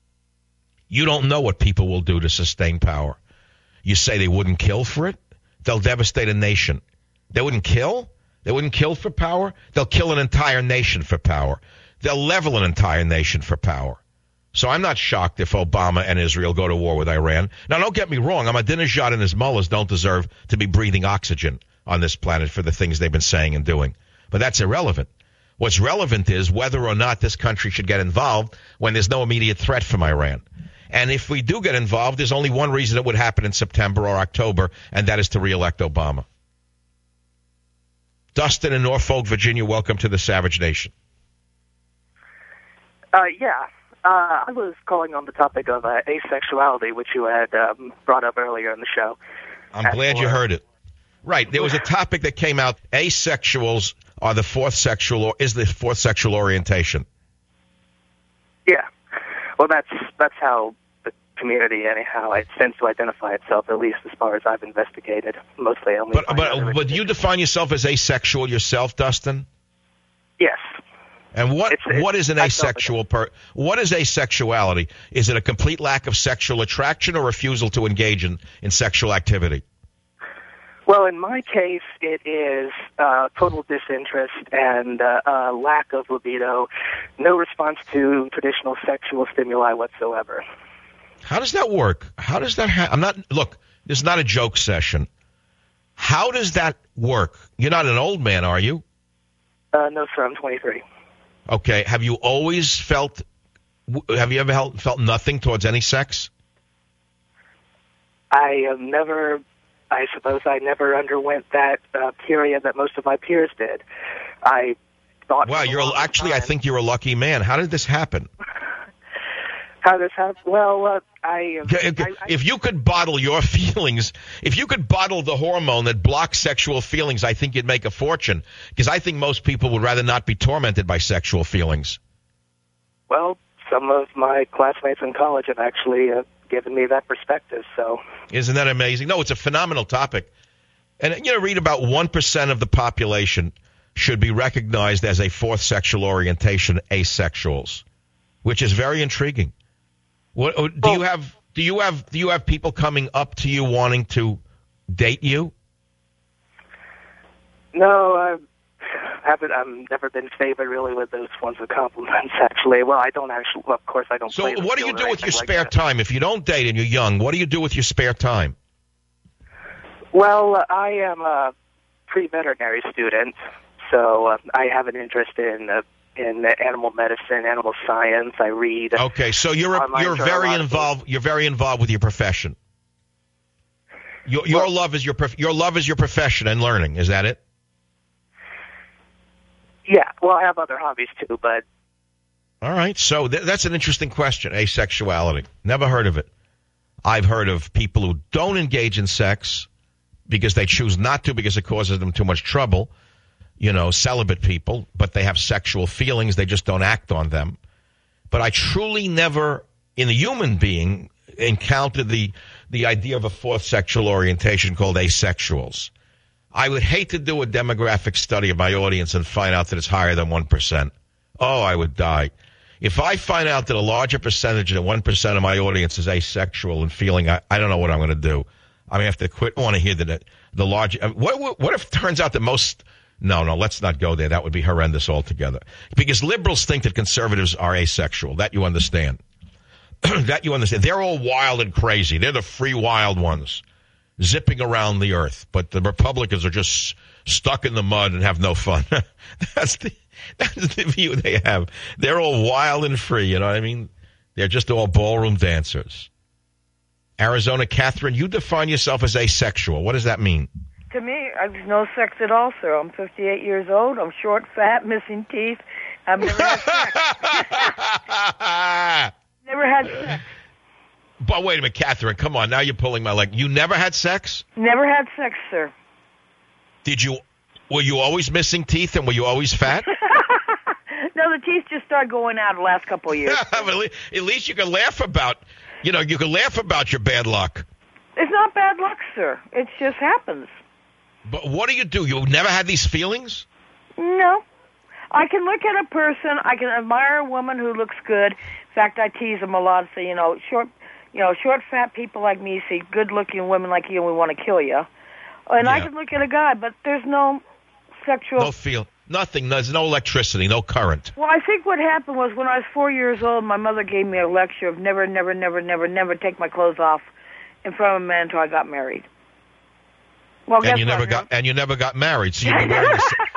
Speaker 4: you don't know what people will do to sustain power. You say they wouldn't kill for it? They'll devastate a nation. They wouldn't kill? They wouldn't kill for power? They'll kill an entire nation for power. They'll level an entire nation for power. So I'm not shocked if Obama and Israel go to war with Iran. Now, don't get me wrong. Ahmadinejad and his mullahs don't deserve to be breathing oxygen on this planet for the things they've been saying and doing. But that's irrelevant. What's relevant is whether or not this country should get involved when there's no immediate threat from Iran. And if we do get involved, there's only one reason it would happen in September or October, and that is to reelect Obama. Dustin in Norfolk, Virginia, welcome to the Savage Nation.
Speaker 9: I was calling on the topic of asexuality, which you had brought up earlier in the show.
Speaker 4: I'm glad you heard it. Right. There was a topic that came out. Asexuals are the fourth sexual, or is the fourth sexual orientation.
Speaker 9: Yeah. Well, that's how the community, anyhow, it tends to identify itself, at least as far as I've investigated. Mostly only.
Speaker 4: But do you define yourself as asexual yourself, Dustin?
Speaker 9: Yes.
Speaker 4: And what is an asexual what is asexuality? Is it a complete lack of sexual attraction or refusal to engage in sexual activity?
Speaker 9: Well, in my case, it is total disinterest and lack of libido, no response to traditional sexual stimuli whatsoever.
Speaker 4: How does that work? How does that look, this is not a joke session. How does that work? You're not an old man, are you?
Speaker 9: No, sir, I'm 23.
Speaker 4: Okay. Have you ever felt nothing towards any sex?
Speaker 9: I suppose I never underwent that period that most of my peers did. I thought.
Speaker 4: Wow, I think you're a lucky man. How did this happen?
Speaker 9: How did this happen? Well,
Speaker 4: if you could bottle your feelings, if you could bottle the hormone that blocks sexual feelings, I think you'd make a fortune. Because I think most people would rather not be tormented by sexual feelings.
Speaker 9: Well, some of my classmates in college have actually given me that perspective. So,
Speaker 4: isn't that amazing? No, it's a phenomenal topic. And read about 1% of the population should be recognized as a fourth sexual orientation, asexuals, which is very intriguing. What do you have people coming up to you wanting to date you?
Speaker 9: No, I've never been favored really with those ones with compliments. Actually, well, I don't actually. Well, of course, I don't.
Speaker 4: So, what do you do with your spare time if you don't date and you're young? What do you do with your spare time?
Speaker 9: Well, I am a pre-veterinary student, so I have an interest in animal medicine, animal science. I read.
Speaker 4: Okay, so you're very involved. You're very involved with your profession. Your love is your profession and learning. Is that it?
Speaker 9: Yeah. Well, I have other hobbies too, but.
Speaker 4: All right. So that's an interesting question. Asexuality. Never heard of it. I've heard of people who don't engage in sex because they choose not to because it causes them too much trouble. Celibate people, but they have sexual feelings. They just don't act on them. But I truly never, in a human being, encountered the idea of a fourth sexual orientation called asexuals. I would hate to do a demographic study of my audience and find out that it's higher than 1%. Oh, I would die. If I find out that a larger percentage than 1% of my audience is asexual and feeling, I don't know what I'm going to do. I'm going to have to quit. I want to hear that the large. What if it turns out that most. No, let's not go there. That would be horrendous altogether. Because liberals think that conservatives are asexual. That you understand. That you understand. They're all wild and crazy. They're the free wild ones zipping around the earth. But the Republicans are just stuck in the mud and have no fun. That's the view they have. They're all wild and free. You know what I mean? They're just all ballroom dancers. Arizona, Catherine, you define yourself as asexual. What does that mean?
Speaker 10: To me, I've no sex at all, sir. I'm 58 years old. I'm short, fat, missing teeth. I've never had sex. Never had sex.
Speaker 4: But wait a minute, Catherine, come on. Now you're pulling my leg. You never had sex?
Speaker 10: Never had sex, sir.
Speaker 4: Were you always missing teeth and were you always fat?
Speaker 10: No, the teeth just started going out the last couple of years.
Speaker 4: At least you can laugh about, you can laugh about your bad luck.
Speaker 10: It's not bad luck, sir. It just happens.
Speaker 4: But what do? You never had these feelings?
Speaker 10: No. I can look at a person. I can admire a woman who looks good. In fact, I tease them a lot. Say, short, fat people like me see good-looking women like you, and we want to kill you. And I can look at a guy, but there's no sexual.
Speaker 4: No feel. Nothing. There's no electricity. No current.
Speaker 10: Well, I think what happened was when I was 4 years old, my mother gave me a lecture of never take my clothes off in front of a man until I got married. Well,
Speaker 4: and you never got married, so you've been wearing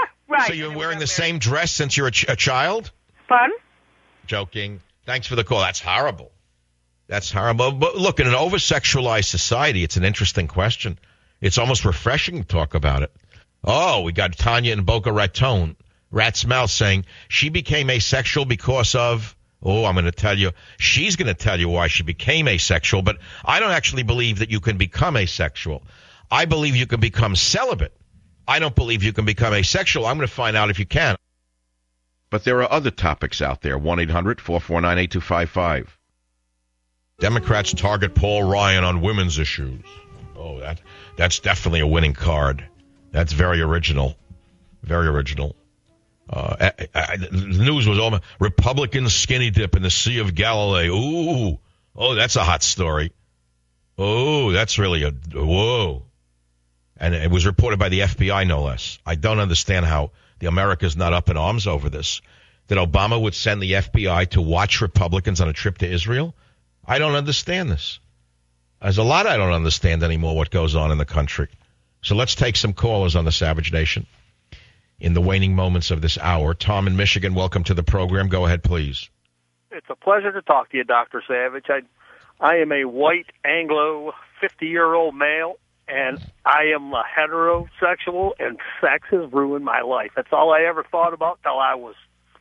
Speaker 10: Right.
Speaker 4: So you've been wearing the same dress since you're a child?
Speaker 10: Fun?
Speaker 4: Joking. Thanks for the call. That's horrible. That's horrible. But look, in an over-sexualized society, it's an interesting question. It's almost refreshing to talk about it. Oh, we got Tanya in Boca Raton, Rat's Mouth, saying she became asexual because of, I'm going to tell you, she's going to tell you why she became asexual, but I don't actually believe that you can become asexual. I believe you can become celibate. I don't believe you can become asexual. I'm going to find out if you can. But there are other topics out there. 1-800-449-8255. Democrats target Paul Ryan on women's issues. Oh, that's definitely a winning card. That's very original. Very original. The news was all Republican skinny dip in the Sea of Galilee. Ooh. Oh, that's a hot story. Oh, that's really whoa. And it was reported by the FBI, no less. I don't understand how the America's not up in arms over this. That Obama would send the FBI to watch Republicans on a trip to Israel? I don't understand this. There's a lot I don't understand anymore what goes on in the country. So let's take some callers on the Savage Nation in the waning moments of this hour. Tom in Michigan, welcome to the program. Go ahead, please.
Speaker 11: It's a pleasure to talk to you, Dr. Savage. I am a white Anglo 50-year-old male, and I am a heterosexual, and sex has ruined my life. That's all I ever thought about till I was,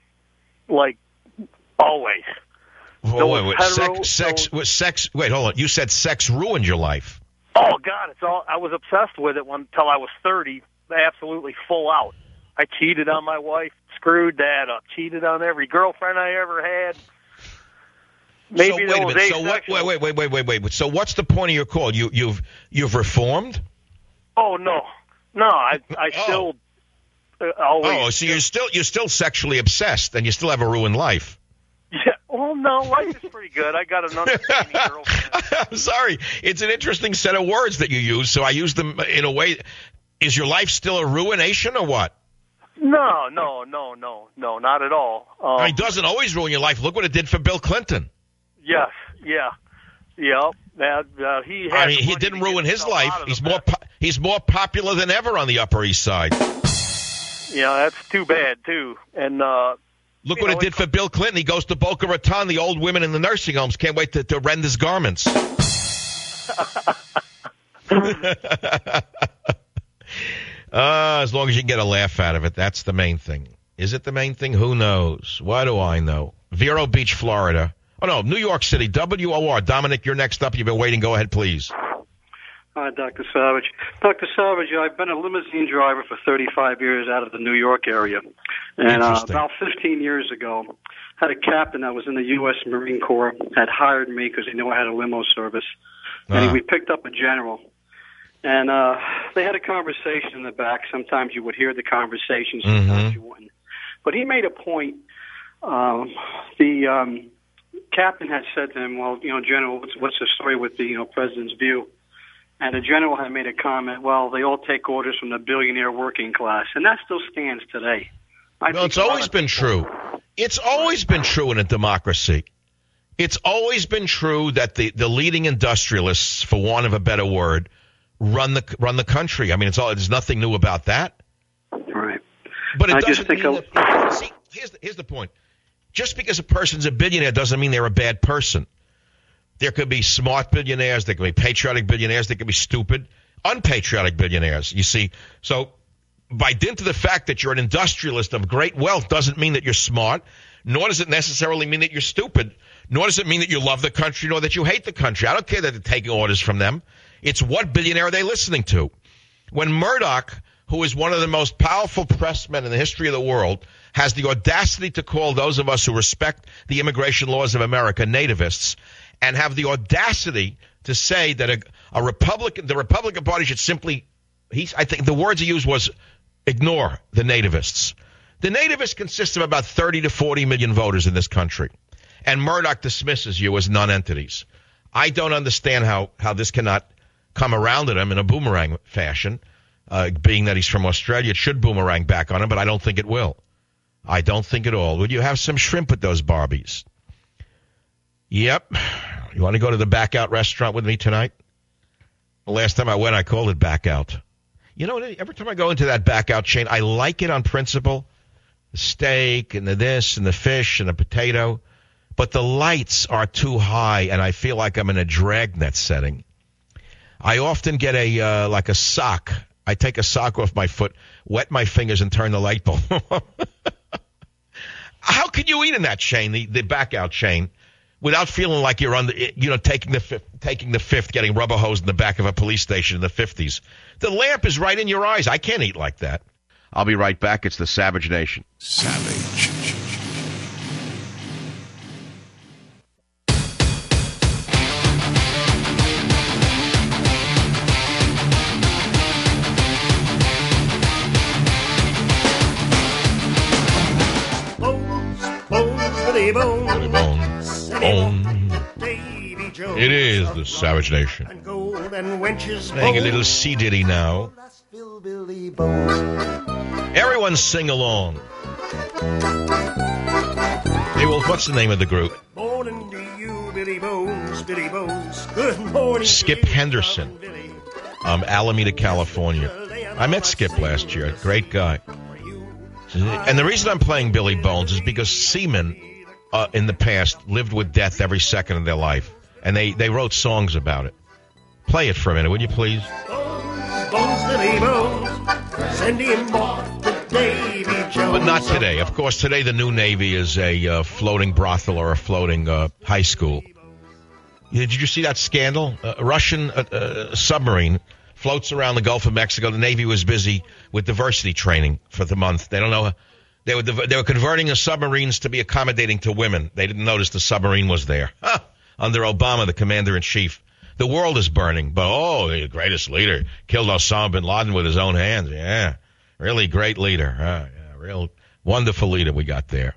Speaker 11: always.
Speaker 4: Wait, sex. Wait, hold on. You said sex ruined your life.
Speaker 11: Oh God, I was obsessed with it until I was 30, absolutely full out. I cheated on my wife, screwed that up, cheated on every girlfriend I ever had. Maybe
Speaker 4: so wait a minute. Wait. So what's the point of your call? You've reformed?
Speaker 11: Oh no, I still always.
Speaker 4: Oh, so you're still sexually obsessed, and you still have a ruined life.
Speaker 11: Yeah. Well, no, life is pretty good. I got an understanding girlfriend.
Speaker 4: I'm sorry. It's an interesting set of words that you use, so I use them in a way. Is your life still a ruination or what?
Speaker 11: No, not at all.
Speaker 4: It doesn't always ruin your life. Look what it did for Bill Clinton.
Speaker 11: Yes, yeah.
Speaker 4: He didn't ruin his life. He's more popular than ever on the Upper East Side.
Speaker 11: Yeah, that's too bad too. And
Speaker 4: look what it did for Bill Clinton. He goes to Boca Raton. The old women in the nursing homes can't wait to rend his garments. As long as you can get a laugh out of it, that's the main thing. Is it the main thing? Who knows? Why do I know? Vero Beach, Florida. Oh, no, New York City, WOR. Dominic, you're next up. You've been waiting. Go ahead, please.
Speaker 13: Hi, Dr. Savage. Dr. Savage, I've been a limousine driver for 35 years out of the New York area. And about 15 years ago, had a captain that was in the U.S. Marine Corps, had hired me because he knew I had a limo service. And we picked up a general. And they had a conversation in the back. Sometimes you would hear the conversation, sometimes you wouldn't. But he made a point. The captain had said to him, well, General, what's the story with the president's view? And the general had made a comment, well, they all take orders from the billionaire working class. And that still stands today.
Speaker 4: Well, it's always been true. It's always been true in a democracy. It's always been true that the leading industrialists, for want of a better word, run the country. I mean, there's nothing new about that.
Speaker 13: Right.
Speaker 4: But it doesn't mean that, see, here's the point. Just because a person's a billionaire doesn't mean they're a bad person. There could be smart billionaires, there could be patriotic billionaires, there could be stupid, unpatriotic billionaires, you see. So by dint of the fact that you're an industrialist of great wealth doesn't mean that you're smart, nor does it necessarily mean that you're stupid, nor does it mean that you love the country, nor that you hate the country. I don't care that they're taking orders from them. It's what billionaire are they listening to? When Murdoch, who is one of the most powerful pressmen in the history of the world, has the audacity to call those of us who respect the immigration laws of America nativists, and have the audacity to say that the Republican Party should simply, I think the words he used was ignore the nativists. The nativists consist of about 30 to 40 million voters in this country, and Murdoch dismisses you as non-entities. I don't understand how this cannot come around at him in a boomerang fashion, being that he's from Australia. It should boomerang back on him, but I don't think it will. I don't think at all. Would you have some shrimp with those Barbies? Yep. You want to go to the Back Out restaurant with me tonight? The last time I went, I called it Back Out. You know, every time I go into that back out chain, I like it on principle. The steak and the this and the fish and the potato. But the lights are too high, and I feel like I'm in a dragnet setting. I often get a sock. I take a sock off my foot, wet my fingers, and turn the light bulb. How can you eat in that chain, the back out chain, without feeling like you're taking the fifth, getting rubber hosed in the back of a police station in the 50s? The lamp is right in your eyes. I can't eat like that. I'll be right back. It's the Savage Nation.
Speaker 1: Savage.
Speaker 4: It is the Savage Nation. Playing a little C Diddy now. Everyone sing along. Hey, well, what's the name of the group? Skip Henderson, Alameda, California. I met Skip last year. Great guy. And the reason I'm playing Billy Bones is because seamen in the past lived with death every second of their life. And they wrote songs about it. Play it for a minute, would you please?
Speaker 8: Bones, Billy Bones, send him off to Davy Jones.
Speaker 4: But not today. Of course, today the new Navy is a floating brothel or a floating high school. Did you see that scandal? A Russian submarine floats around the Gulf of Mexico. The Navy was busy with diversity training for the month. They don't know. They were converting the submarines to be accommodating to women. They didn't notice the submarine was there. Under Obama, the commander-in-chief. The world is burning, but the greatest leader killed Osama bin Laden with his own hands. Yeah, really great leader. Yeah, real wonderful leader we got there.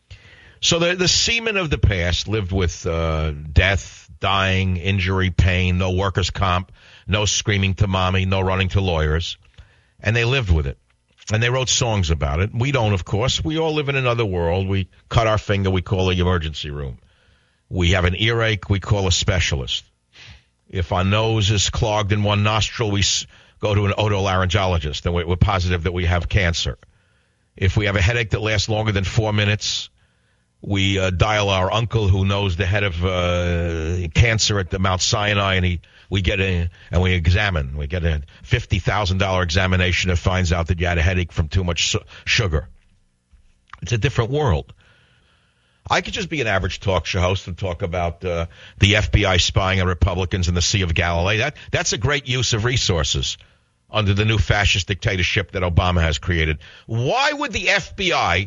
Speaker 4: So the seamen of the past lived with death, dying, injury, pain, no workers' comp, no screaming to mommy, no running to lawyers, and they lived with it. And they wrote songs about it. We don't, of course. We all live in another world. We cut our finger, we call the emergency room. We have an earache, we call a specialist. If our nose is clogged in one nostril, we go to an otolaryngologist, and we're positive that we have cancer. If we have a headache that lasts longer than 4 minutes, we dial our uncle who knows the head of cancer at the Mount Sinai, and we examine. We get a $50,000 examination that finds out that you had a headache from too much sugar. It's a different world. I could just be an average talk show host and talk about the FBI spying on Republicans in the Sea of Galilee. That's a great use of resources under the new fascist dictatorship that Obama has created. Why would the FBI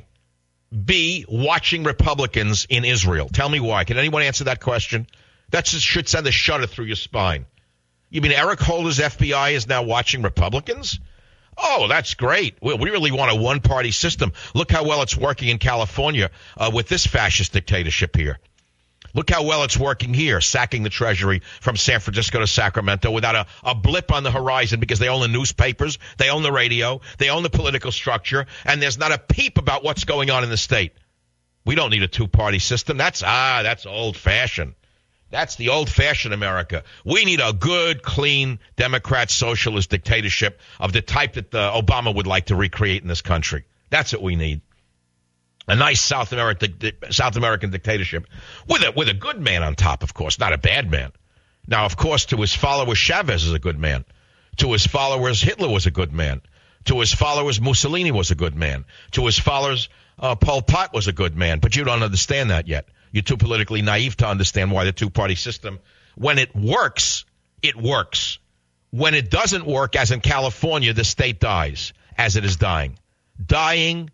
Speaker 4: be watching Republicans in Israel? Tell me why. Can anyone answer that question? That just should send a shudder through your spine. You mean Eric Holder's FBI is now watching Republicans? Oh, that's great. We really want a one-party system. Look how well it's working in California with this fascist dictatorship here. Look how well it's working here, sacking the Treasury from San Francisco to Sacramento without a blip on the horizon because they own the newspapers, they own the radio, they own the political structure, and there's not a peep about what's going on in the state. We don't need a two-party system. That's old-fashioned. That's the old-fashioned America. We need a good, clean, Democrat socialist dictatorship of the type that Obama would like to recreate in this country. That's what we need. A nice South American dictatorship with a good man on top, of course, not a bad man. Now, of course, to his followers, Chavez is a good man. To his followers, Hitler was a good man. To his followers, Mussolini was a good man. To his followers, Pol Pot was a good man. But you don't understand that yet. You're too politically naive to understand why the two-party system, when it works, it works. When it doesn't work, as in California, the state dies, as it is dying. Dying,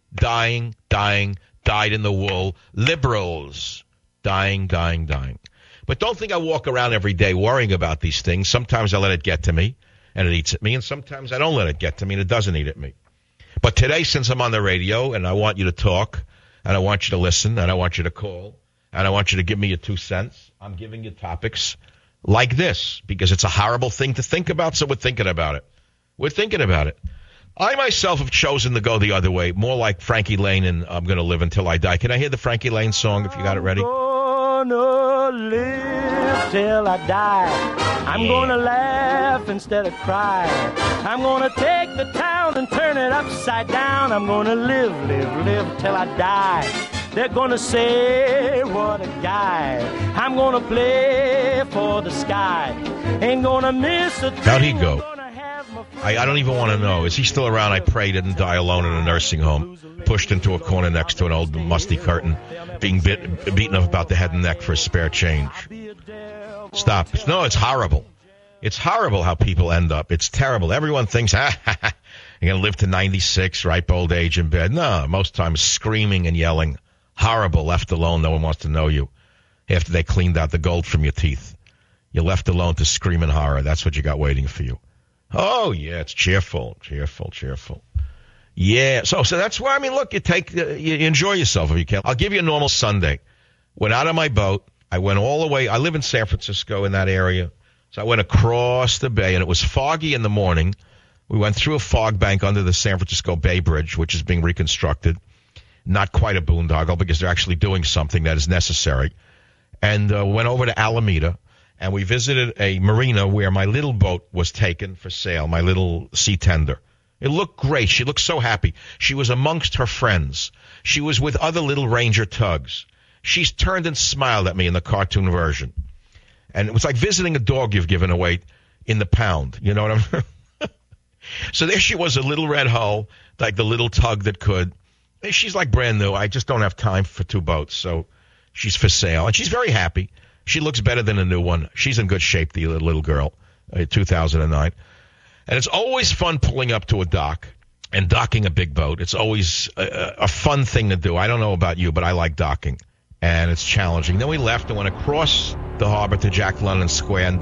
Speaker 4: died in the wool. Liberals, dying. But don't think I walk around every day worrying about these things. Sometimes I let it get to me, and it eats at me, and sometimes I don't let it get to me, and it doesn't eat at me. But today, since I'm on the radio, and I want you to talk, and I want you to listen, and I want you to call, and I want you to give me your 2 cents, I'm giving you topics like this, because it's a horrible thing to think about, so we're thinking about it. We're thinking about it. I myself have chosen to go the other way, more like Frankie Lane and I'm going to live until I die. Can I hear the Frankie Lane song if you got it ready?
Speaker 8: gonna live till I die. I'm gonna laugh instead of cry. I'm gonna take the town and turn it upside down. I'm gonna live till I die. They're gonna say, what a guy. I'm gonna play for the sky. Ain't gonna miss a thing.
Speaker 4: How'd he go? I don't even want to know. Is he still around? I pray he didn't die alone in a nursing home, pushed into a corner next to an old musty curtain, being beaten up about the head and neck for a spare change. Stop. No, it's horrible. It's horrible how people end up. It's terrible. Everyone thinks, you're going to live to 96, ripe old age in bed. No, most times screaming and yelling. Horrible, left alone. No one wants to know you. After they cleaned out the gold from your teeth, you're left alone to scream in horror. That's what you got waiting for you. Oh, yeah, it's cheerful. Yeah, so that's why, I mean, look, you enjoy yourself if you can. I'll give you a normal Sunday. Went out of my boat. I went all the way. I live in San Francisco in that area. So I went across the bay, and it was foggy in the morning. We went through a fog bank under the San Francisco Bay Bridge, which is being reconstructed. Not quite a boondoggle because they're actually doing something that is necessary. And went over to Alameda. And we visited a marina where my little boat was taken for sale, my little sea tender. It looked great. She looked so happy. She was amongst her friends. She was with other little Ranger tugs. She's turned and smiled at me in the cartoon version. And it was like visiting a dog you've given away in the pound. You know what I mean? So there she was, a little red hull, like the little tug that could. She's like brand new. I just don't have time for two boats. So she's for sale. And she's very happy. She looks better than a new one. She's in good shape, the little girl, 2009. And it's always fun pulling up to a dock and docking a big boat. It's always a fun thing to do. I don't know about you, but I like docking. And it's challenging. Then we left and went across the harbor to Jack London Square and